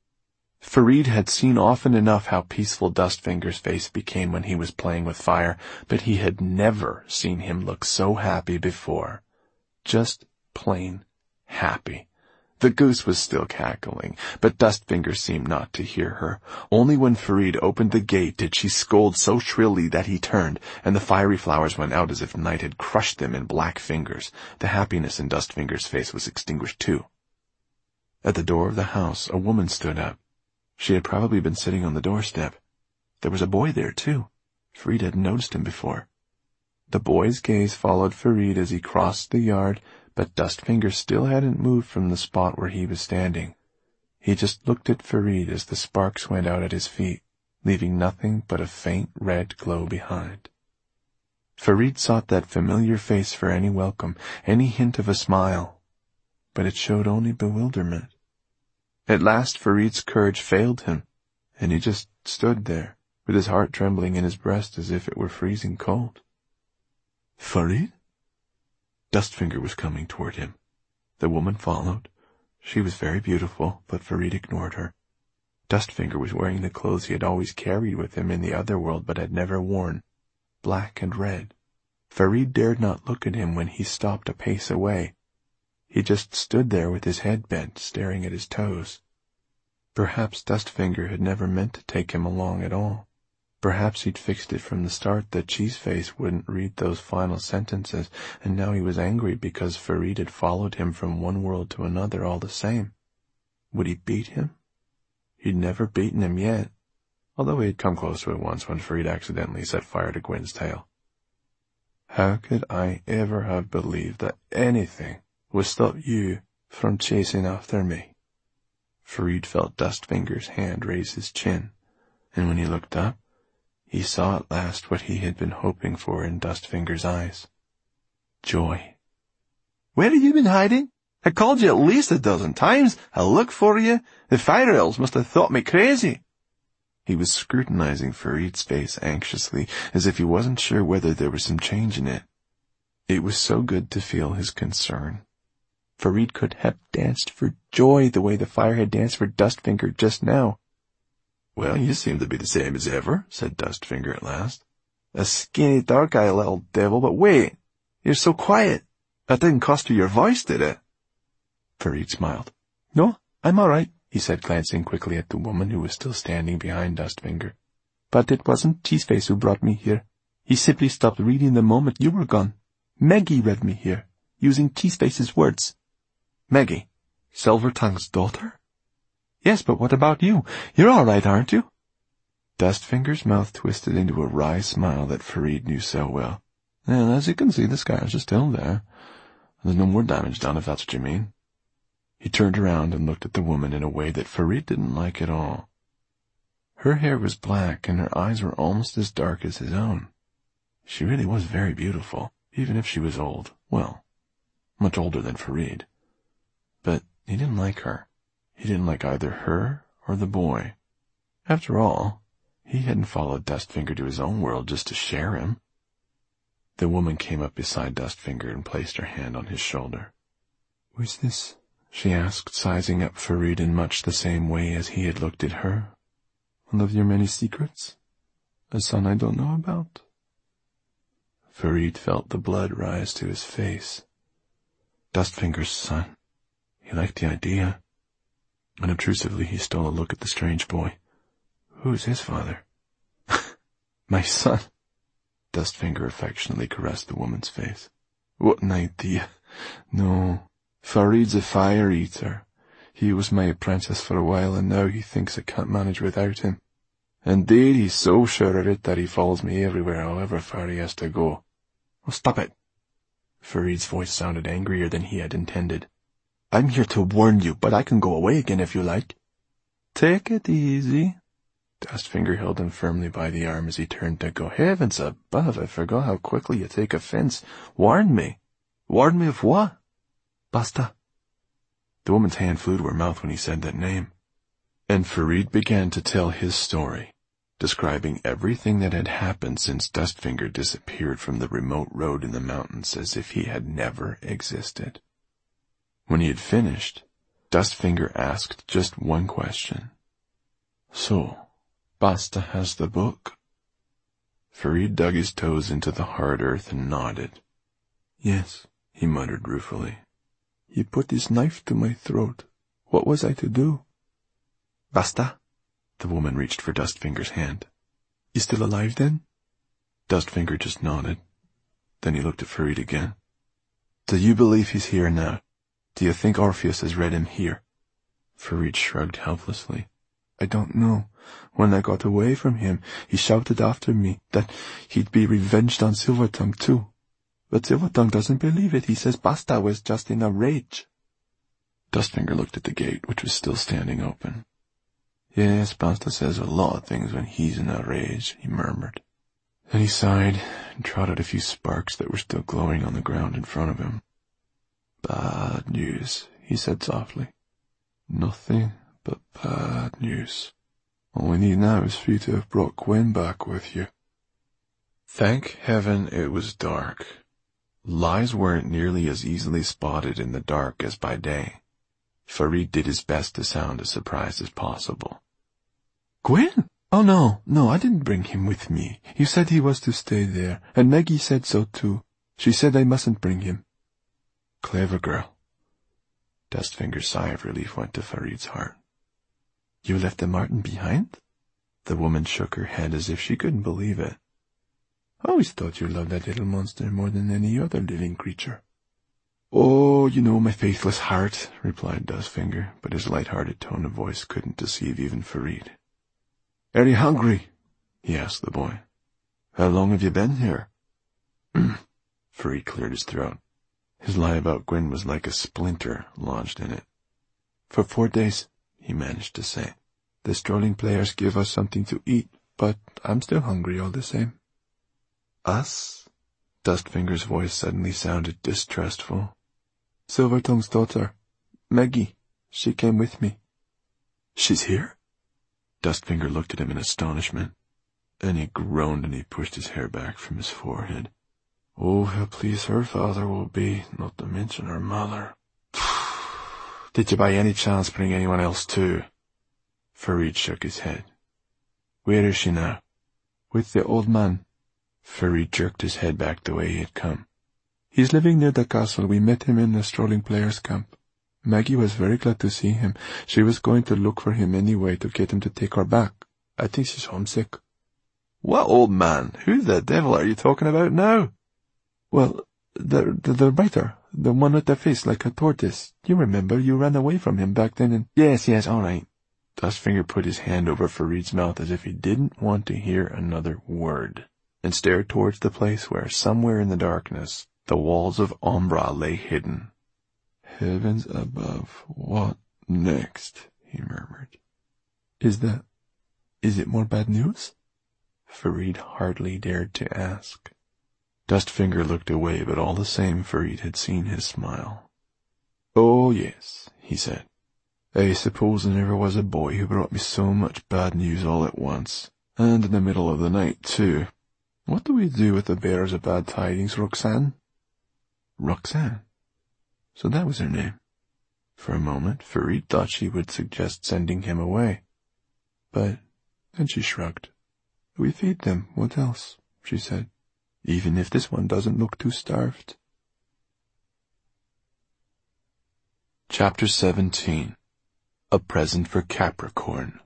Speaker 1: Farid had seen often enough how peaceful Dustfinger's face became when he was playing with fire, but he had never seen him look so happy before. Just plain happy. The goose was still cackling, but Dustfinger seemed not to hear her. Only when Farid opened the gate did she scold so shrilly that he turned, and the fiery flowers went out as if night had crushed them in black fingers. The happiness in Dustfinger's face was extinguished too. At the door of the house, a woman stood up. She had probably been sitting on the doorstep. There was a boy there too. Farid hadn't noticed him before. The boy's gaze followed Farid as he crossed the yard, but Dustfinger still hadn't moved from the spot where he was standing. He just looked at Farid as the sparks went out at his feet, leaving nothing but a faint red glow behind. Farid sought that familiar face for any welcome, any hint of a smile, but it showed only bewilderment. At last Farid's courage failed him, and he just stood there, with his heart trembling in his breast as if it were freezing cold. Farid? Dustfinger was coming toward him. The woman followed. She was very beautiful, but Farid ignored her. Dustfinger was wearing the clothes he had always carried with him in the other world but had never worn, black and red. Farid dared not look at him when he stopped a pace away. He just stood there with his head bent, staring at his toes. Perhaps Dustfinger had never meant to take him along at all. Perhaps he'd fixed it from the start that Cheeseface wouldn't read those final sentences, and now he was angry because Farid had followed him from one world to another all the same. Would he beat him? He'd never beaten him yet, although he had come close to it once when Farid accidentally set fire to Gwen's tail. How could I ever have believed that anything would stop you from chasing after me? Farid felt Dustfinger's hand raise his chin, and when he looked up, he saw at last what he had been hoping for in Dustfinger's eyes. Joy. Where have you been hiding? I called you at least a dozen times. I looked for you. The fire elves must have thought me crazy. He was scrutinizing Farid's face anxiously, as if he wasn't sure whether there was some change in it. It was so good to feel his concern. Farid could have danced for joy the way the fire had danced for Dustfinger just now. Well, you seem to be the same as ever, said Dustfinger at last. A skinny, dark-eyed little devil, but wait, you're so quiet. That didn't cost you your voice, did it? Farid smiled. No, I'm all right, he said, glancing quickly at the woman who was still standing behind Dustfinger. But it wasn't Cheeseface who brought me here. He simply stopped reading the moment you were gone. Maggie read me here, using Cheeseface's words. Maggie? Silvertongue's daughter? Yes, but what about you? You're all right, aren't you? Dustfinger's mouth twisted into a wry smile that Farid knew so well. And as you can see, the scars are still there. There's no more damage done, if that's what you mean. He turned around and looked at the woman in a way that Farid didn't like at all. Her hair was black and her eyes were almost as dark as his own. She really was very beautiful, even if she was old. Well, much older than Farid. But he didn't like her. He didn't like either her or the boy. After all, he hadn't followed Dustfinger to his own world just to share him. The woman came up beside Dustfinger and placed her hand on his shoulder. "Who's this?" she asked, sizing up Farid in much the same way as he had looked at her. "One of your many secrets? A son I don't know about?" Farid felt the blood rise to his face. Dustfinger's son. He liked the idea. Unobtrusively, he stole a look at the strange boy. Who's his father? "My son." Dustfinger affectionately caressed the woman's face. "What an idea. No, Farid's a fire eater. He was my apprentice for a while, and now he thinks I can't manage without him. Indeed, he's so sure of it that he follows me everywhere, however far he has to go." "Oh, stop it." Farid's voice sounded angrier than he had intended. "I'm here to warn you, but I can go away again if you like." "Take it easy." Dustfinger held him firmly by the arm as he turned to go. "Heavens above, I forgot how quickly you take offense. Warn me. Warn me of what?" "Basta." The woman's hand flew to her mouth when he said that name. And Farid began to tell his story, describing everything that had happened since Dustfinger disappeared from the remote road in the mountains as if he had never existed. When he had finished, Dustfinger asked just one question. "So, Basta has the book?" Farid dug his toes into the hard earth and nodded. "Yes," he muttered ruefully. "He put his knife to my throat. What was I to do?" "Basta?" The woman reached for Dustfinger's hand. "He's still alive, then?" Dustfinger just nodded. Then he looked at Farid again. "Do you believe he's here now? Do you think Orpheus has read him here?" Farid shrugged helplessly. "I don't know. When I got away from him, he shouted after me that he'd be revenged on Silvertongue too. But Silvertongue doesn't believe it. He says Basta was just in a rage." Dustfinger looked at the gate, which was still standing open. "Yes, Basta says a lot of things when he's in a rage," he murmured. Then he sighed and trotted a few sparks that were still glowing on the ground in front of him. "Bad news," he said softly. "Nothing but bad news. All we need now is for you to have brought Gwen back with you." Thank heaven it was dark. Lies weren't nearly as easily spotted in the dark as by day. Farid did his best to sound as surprised as possible. "Gwen? Oh, no, I didn't bring him with me. You said he was to stay there, and Maggie said so too. She said I mustn't bring him." "Clever girl." Dustfinger's sigh of relief went to Farid's heart. "You left the Martin behind?" The woman shook her head as if she couldn't believe it. "I always thought you loved that little monster more than any other living creature." "Oh, you know my faithless heart," replied Dustfinger, but his light-hearted tone of voice couldn't deceive even Farid. "Are you hungry?" he asked the boy. "How long have you been here?" Farid cleared his throat. His lie about Gwen was like a splinter lodged in it. "For 4 days, he managed to say. "The strolling players give us something to eat, but I'm still hungry all the same." "Us?" Dustfinger's voice suddenly sounded distrustful. "Silvertongue's daughter, Maggie. She came with me." "She's here?" Dustfinger looked at him in astonishment. Then he groaned and he pushed his hair back from his forehead. "Oh, how pleased her father will be, not to mention her mother." "Did you by any chance bring anyone else too?" Farid shook his head. "Where is she now?" "With the old man." Farid jerked his head back the way he had come. "He's living near the castle. We met him in the strolling players' camp. Maggie was very glad to see him. She was going to look for him anyway to get him to take her back. I think she's homesick." "What old man? Who the devil are you talking about now?" "Well, the writer, the one with the face like a tortoise. You remember, you ran away from him back then and—" Yes, all right." Dustfinger put his hand over Farid's mouth as if he didn't want to hear another word, and stared towards the place where, somewhere in the darkness, the walls of Umbra lay hidden. "Heavens above, what next?" he murmured. Is Is it more bad news? Farid hardly dared to ask. Dustfinger looked away, but all the same Farid had seen his smile. Oh, yes, he said. I suppose there never was a boy who brought me so much bad news all at once, and in the middle of the night, too. What do we do with the bearers of bad tidings, Roxanne? Roxanne? So that was her name. For a moment, Farid thought she would suggest sending him away. But then she shrugged. We feed them, what else? She said. Even if this one doesn't look too starved. Chapter 17. A Present for Capricorn.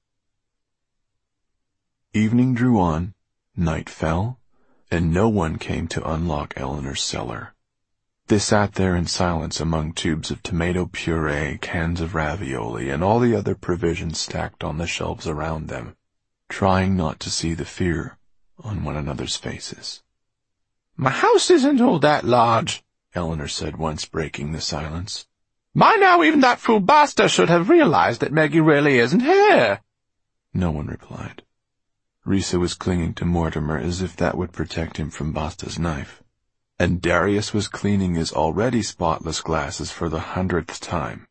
Speaker 1: Evening drew on, night fell, and no one came to unlock Eleanor's cellar. They sat there in silence among tubes of tomato puree, cans of ravioli, and all the other provisions stacked on the shelves around them, trying not to see the fear on one another's faces.
Speaker 2: My house isn't all that large,
Speaker 1: Eleanor said once, breaking the silence.
Speaker 2: By now even that fool Basta should have realized that Maggie really isn't here.
Speaker 1: No one replied. Risa was clinging to Mortimer as if that would protect him from Basta's knife. And Darius was cleaning his already spotless glasses for the 100th time.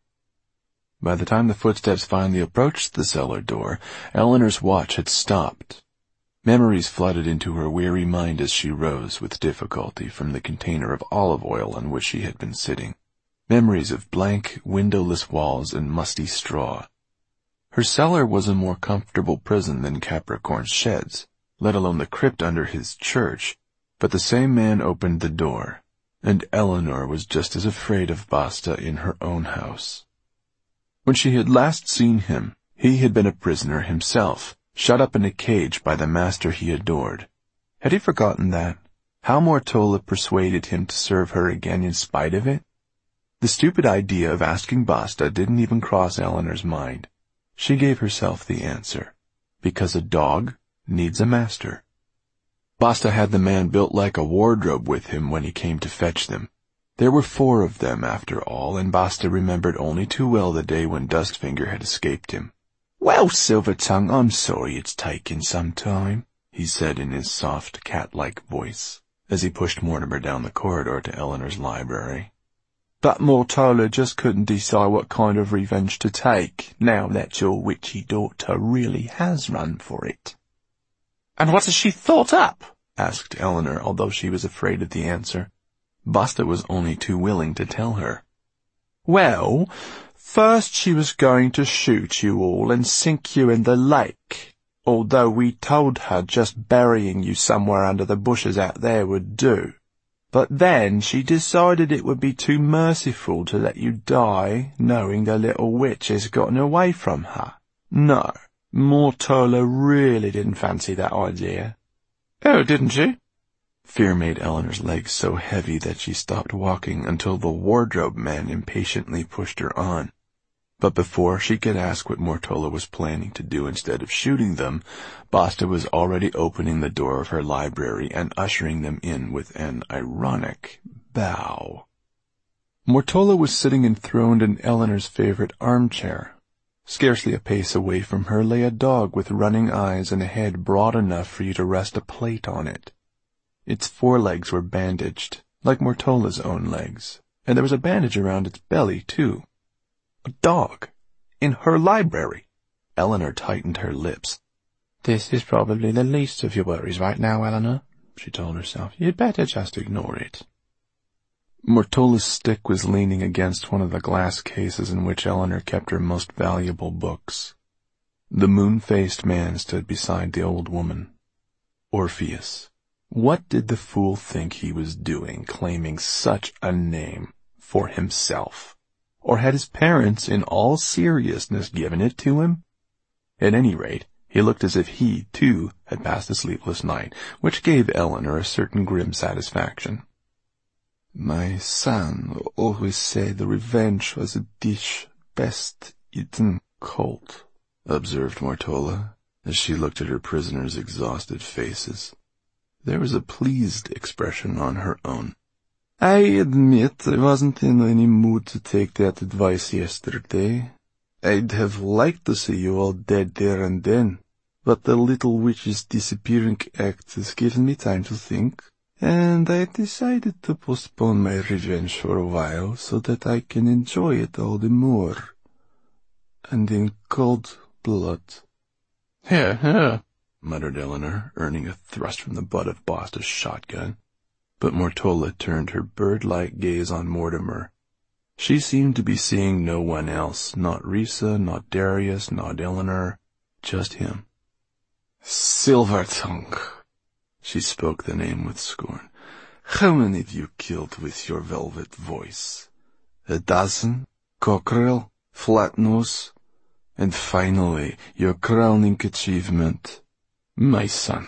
Speaker 1: By the time the footsteps finally approached the cellar door, Eleanor's watch had stopped. Memories flooded into her weary mind as she rose with difficulty from the container of olive oil on which she had been sitting. Memories of blank, windowless walls and musty straw. Her cellar was a more comfortable prison than Capricorn's sheds, let alone the crypt under his church, but the same man opened the door, and Eleanor was just as afraid of Basta in her own house. When she had last seen him, he had been a prisoner himself, shut up in a cage by the master he adored. Had he forgotten that? How Mortola persuaded him to serve her again in spite of it? The stupid idea of asking Basta didn't even cross Eleanor's mind. She gave herself the answer. Because a dog needs a master. Basta had the man built like a wardrobe with him when he came to fetch them. There were 4 of them, after all, and Basta remembered only too well the day when Dustfinger had escaped him. "Well, Silvertongue, I'm sorry it's taken some time," he said in his soft, cat-like voice, as he pushed Mortimer down the corridor to Eleanor's library. "But Mortola just couldn't decide what kind of revenge to take, now that your witchy daughter really has run for it."
Speaker 2: And what has she thought up?
Speaker 1: asked Eleanor, although she was afraid of the answer. Basta was only too willing to tell her.
Speaker 2: "Well, first she was going to shoot you all and sink you in the lake, although we told her just burying you somewhere under the bushes out there would do. But then she decided it would be too merciful to let you die, knowing the little witch has gotten away from her. No, Mortola really didn't fancy that idea."
Speaker 1: "Oh, didn't she?" Fear made Eleanor's legs so heavy that she stopped walking until the wardrobe man impatiently pushed her on. But before she could ask what Mortola was planning to do instead of shooting them, Basta was already opening the door of her library and ushering them in with an ironic bow. Mortola was sitting enthroned in Eleanor's favorite armchair. Scarcely a pace away from her lay a dog with running eyes and a head broad enough for you to rest a plate on it. Its 4 legs were bandaged, like Mortola's own legs, and there was a bandage around its belly, too. A dog! In her library! Eleanor tightened her lips.
Speaker 2: "This is probably the least of your worries right now, Eleanor," she told herself. "You'd better just ignore it."
Speaker 1: Mortola's stick was leaning against one of the glass cases in which Eleanor kept her most valuable books. The moon-faced man stood beside the old woman. Orpheus. What did the fool think he was doing, claiming such a name for himself? Or had his parents, in all seriousness, given it to him? At any rate, he looked as if he, too, had passed a sleepless night, which gave Eleanor a certain grim satisfaction. "My son always said the revenge was a dish best eaten cold," observed Mortola, as she looked at her prisoners' exhausted faces. There was a pleased expression on her own. "I admit I wasn't in any mood to take that advice yesterday. I'd have liked to see you all dead there and then.
Speaker 2: but the little witch's disappearing act has given me time to think, and I decided to postpone my revenge for a while so that I can enjoy it all the more. And in cold blood.
Speaker 1: Yeah, muttered Eleanor, earning a thrust from the butt of Basta's shotgun. But Mortola turned her bird-like gaze on Mortimer. She seemed to be seeing no one else, not Risa, not Darius, not Eleanor, just him.
Speaker 2: Silvertongue. She spoke the name with scorn. How many have you killed with your velvet voice? 12? Cockerel? Flatnose? And finally, your crowning achievement, my son.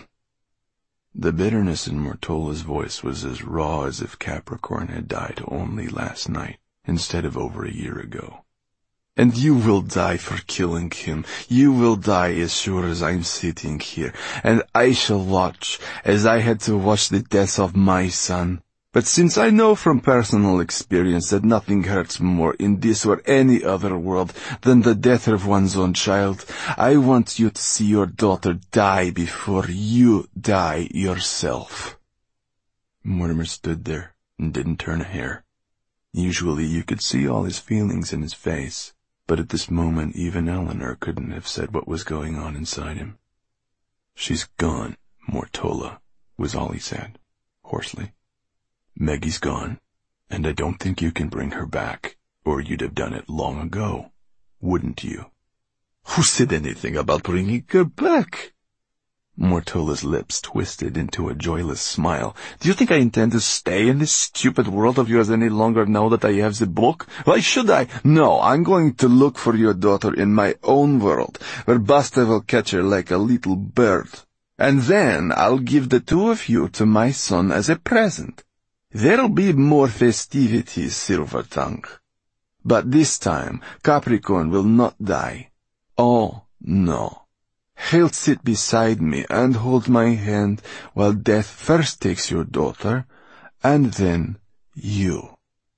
Speaker 1: The bitterness in Mortola's voice was as raw as if Capricorn had died only last night, instead of over a year ago.
Speaker 2: And you will die for killing him. You will die as sure as I'm sitting here, and I shall watch as I had to watch the death of my son. But since I know from personal experience that nothing hurts more in this or any other world than the death of one's own child, I want you to see your daughter die before you die yourself.
Speaker 1: Mortimer stood there and didn't turn a hair. Usually you could see all his feelings in his face, but at this moment even Eleanor couldn't have said what was going on inside him. "She's gone, Mortola," was all he said, hoarsely. "Maggie's gone, and I don't think you can bring her back, or you'd have done it long ago, wouldn't you?"
Speaker 2: Who said anything about bringing her back?
Speaker 1: Mortola's lips twisted into a joyless smile.
Speaker 2: Do you think I intend to stay in this stupid world of yours any longer now that I have the book? Why should I? No, I'm going to look for your daughter in my own world, where Basta will catch her like a little bird. And then I'll give the two of you to my son as a present. There'll be more festivities, Silvertongue. But this time, Capricorn will not die. Oh, no. He'll sit beside me and hold my hand while death first takes your daughter, and then you.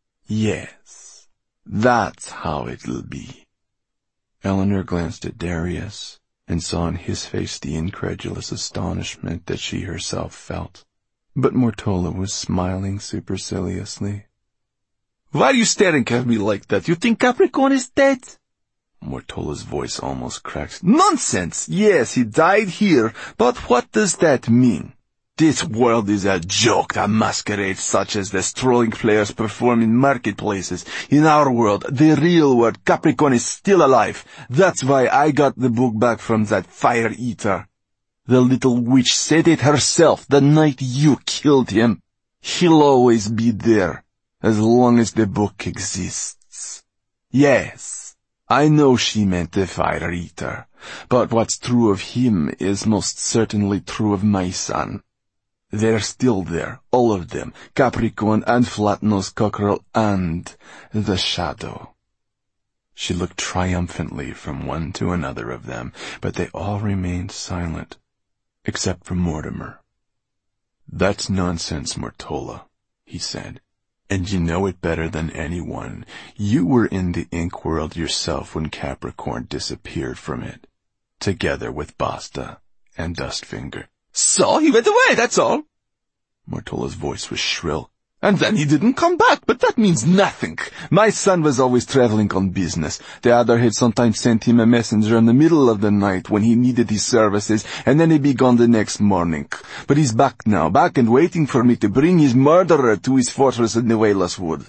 Speaker 2: Yes, that's how it'll be.
Speaker 1: Eleanor glanced at Darius and saw in his face the incredulous astonishment that she herself felt. But Mortola was smiling superciliously.
Speaker 2: Why are you staring at me like that? You think Capricorn is dead?
Speaker 1: Mortola's voice almost cracked.
Speaker 2: Nonsense! Yes, he died here, but what does that mean? This world is a joke, a masquerade such as the strolling players perform in marketplaces. In our world, the real world, Capricorn is still alive. That's why I got the book back from that fire eater. The little witch said it herself the night you killed him. He'll always be there, as long as the book exists. Yes, I know she meant the fire eater, but what's true of him is most certainly true of my son. They're still there, all of them, Capricorn and Flatnose Cockerel and the Shadow.
Speaker 1: She looked triumphantly from one to another of them, but they all remained silent, except for Mortimer. "That's nonsense, Mortola," he said, "and you know it better than anyone. You were in the ink world yourself when Capricorn disappeared from it, together with Basta and Dustfinger."
Speaker 2: So he went away, that's all.
Speaker 1: Mortola's voice was shrill.
Speaker 2: And then he didn't come back, but that means nothing. My son was always traveling on business. The other had sometimes sent him a messenger in the middle of the night when he needed his services, and then he'd be gone the next morning. But he's back now, back and waiting for me to bring his murderer to his fortress in Nuelas Wood.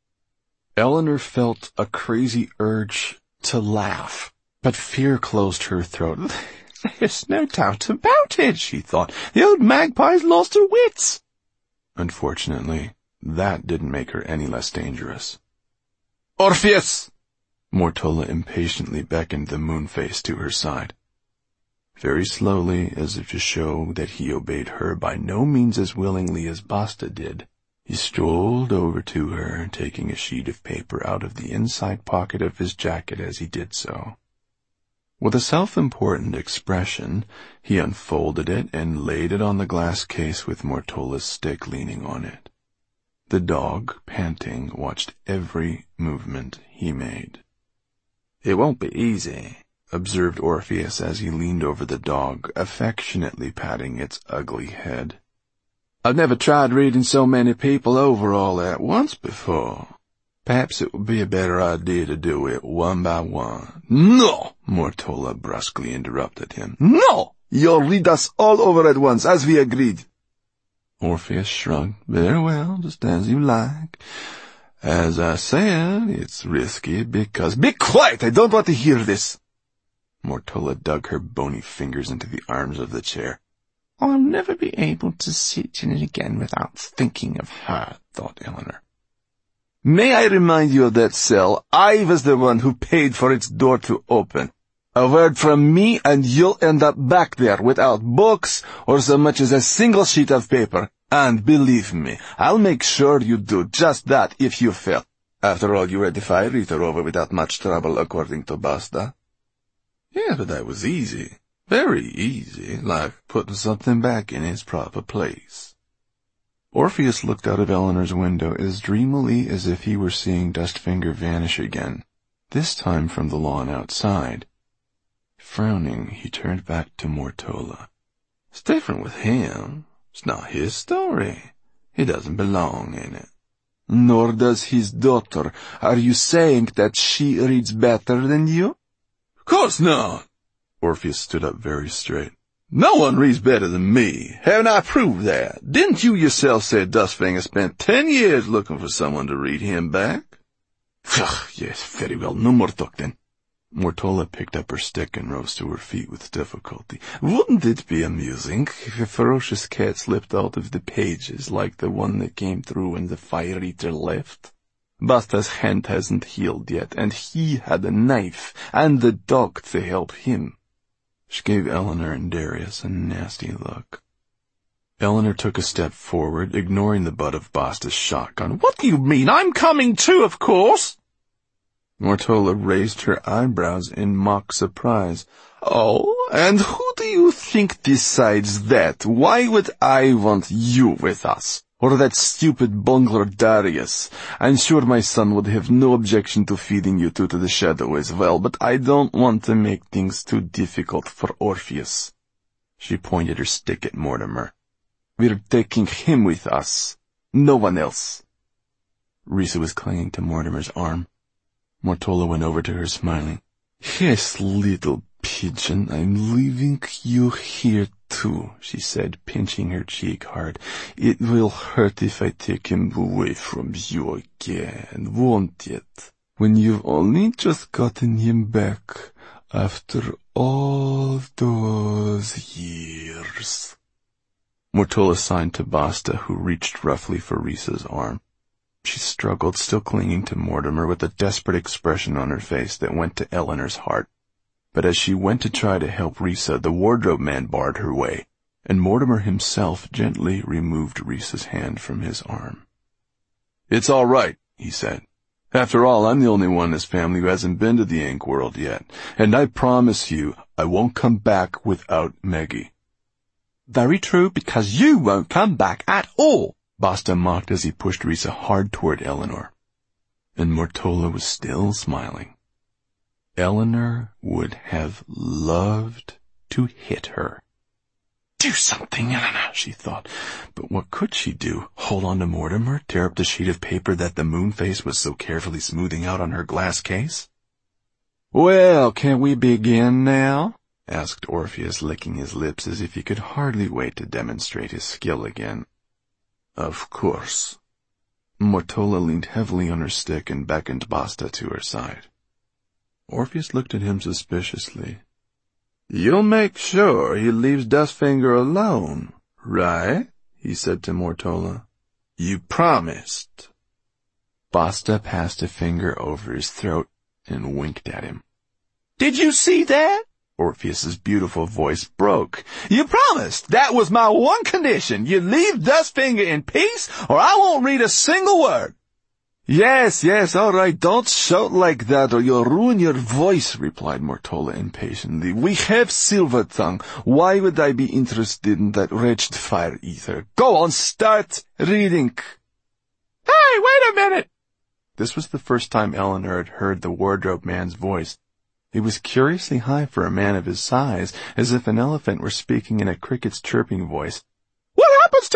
Speaker 1: Eleanor felt a crazy urge to laugh, but fear closed her throat.
Speaker 2: There's no doubt about it, she thought. The old magpie's lost her wits.
Speaker 1: Unfortunately, that didn't make her any less dangerous.
Speaker 2: Orpheus!
Speaker 1: Mortola impatiently beckoned the Moonface to her side. Very slowly, as if to show that he obeyed her by no means as willingly as Basta did, he strolled over to her, taking a sheet of paper out of the inside pocket of his jacket as he did so. With a self-important expression, he unfolded it and laid it on the glass case with Mortola's stick leaning on it. The dog, panting, watched every movement he made.
Speaker 2: "It won't be easy,"
Speaker 1: observed Orpheus as he leaned over the dog, affectionately patting its ugly head.
Speaker 2: I've never tried reading so many people over all at once before. Perhaps it would be a better idea to do it one by one.
Speaker 1: No! Mortola brusquely interrupted him.
Speaker 2: No! You'll read us all over at once, as we agreed.
Speaker 1: Orpheus shrugged. Very well, just as you like. As I said, it's risky because—
Speaker 2: Be quiet! I don't want to hear this!
Speaker 1: Mortola dug her bony fingers into the arms of the chair.
Speaker 2: I'll never be able to sit in it again without thinking of her, thought Eleanor. May I remind you of that cell? I was the one who paid for its door to open. A word from me and you'll end up back there without books or so much as a single sheet of paper. And believe me, I'll make sure you do just that if you fail. After all, you read the fire eater over without much trouble, according to Basta.
Speaker 1: Yeah, but that was easy. Very easy, like putting something back in its proper place. Orpheus looked out of Eleanor's window as dreamily as if he were seeing Dustfinger vanish again, this time from the lawn outside. Frowning, he turned back to Mortola. It's different with him. It's not his story. He doesn't belong in it.
Speaker 2: Nor does his daughter. Are you saying that she reads better than you?
Speaker 1: Of course not. Orpheus stood up very straight. No one reads better than me. Haven't I proved that? Didn't you yourself say Dustfinger spent 10 years looking for someone to read him back?
Speaker 2: Yes, very well. No more talk then.
Speaker 1: Mortola picked up her stick and rose to her feet with difficulty.
Speaker 2: Wouldn't it be amusing if a ferocious cat slipped out of the pages like the one that came through when the fire eater left? Basta's hand hasn't healed yet, and he had a knife and the dog to help him.
Speaker 1: She gave Eleanor and Darius a nasty look. Eleanor took a step forward, ignoring the butt of Basta's shotgun.
Speaker 2: What do you mean? I'm coming too, of course!
Speaker 1: Mortola raised her eyebrows in mock surprise.
Speaker 2: Oh, and who do you think decides that? Why would I want you with us? Or that stupid bungler Darius? I'm sure my son would have no objection to feeding you two to the shadow as well, but I don't want to make things too difficult for Orpheus.
Speaker 1: She pointed her stick at Mortimer.
Speaker 2: We're taking him with us. No one else.
Speaker 1: Risa was clinging to Mortimer's arm. Mortola went over to her, smiling.
Speaker 2: Yes, little pigeon, I'm leaving you here too, she said, pinching her cheek hard. It will hurt if I take him away from you again, won't it? When you've only just gotten him back after all those years.
Speaker 1: Mortola signed to Basta, who reached roughly for Risa's arm. She struggled, still clinging to Mortimer, with a desperate expression on her face that went to Eleanor's heart. But as she went to try to help Risa, the wardrobe man barred her way, and Mortimer himself gently removed Risa's hand from his arm. "It's all right," he said. "After all, I'm the only one in this family who hasn't been to the Ink World yet, and I promise you I won't come back without Meggie."
Speaker 2: Very true, because you won't come back at all,
Speaker 1: Basta mocked as he pushed Risa hard toward Eleanor. And Mortola was still smiling. Eleanor would have loved to hit her.
Speaker 2: Do something, Eleanor, she thought.
Speaker 1: But what could she do? Hold on to Mortimer? Tear up the sheet of paper that the moon face was so carefully smoothing out on her glass case?
Speaker 2: "Well, can we begin now?"
Speaker 1: asked Orpheus, licking his lips as if he could hardly wait to demonstrate his skill again. "Of course." Mortola leaned heavily on her stick and beckoned Basta to her side. Orpheus looked at him suspiciously. "You'll make sure he leaves Dustfinger alone, right?" he said to Mortola. "You promised." Basta passed a finger over his throat and winked at him.
Speaker 2: "Did you see that?"
Speaker 1: Orpheus's beautiful voice broke.
Speaker 2: "You promised. That was my one condition. You leave Dustfinger in peace, or I won't read a single word." "Yes, all right, don't shout like that or you'll ruin your voice," replied Mortola impatiently. "We have Silvertongue. Why would I be interested in that wretched fire eater? Go on, start reading." "Hey, wait a minute!"
Speaker 1: This was the first time Eleanor had heard the wardrobe man's voice, It was curiously high for a man of his size, as if an elephant were speaking in a cricket's chirping voice.
Speaker 2: "What happens to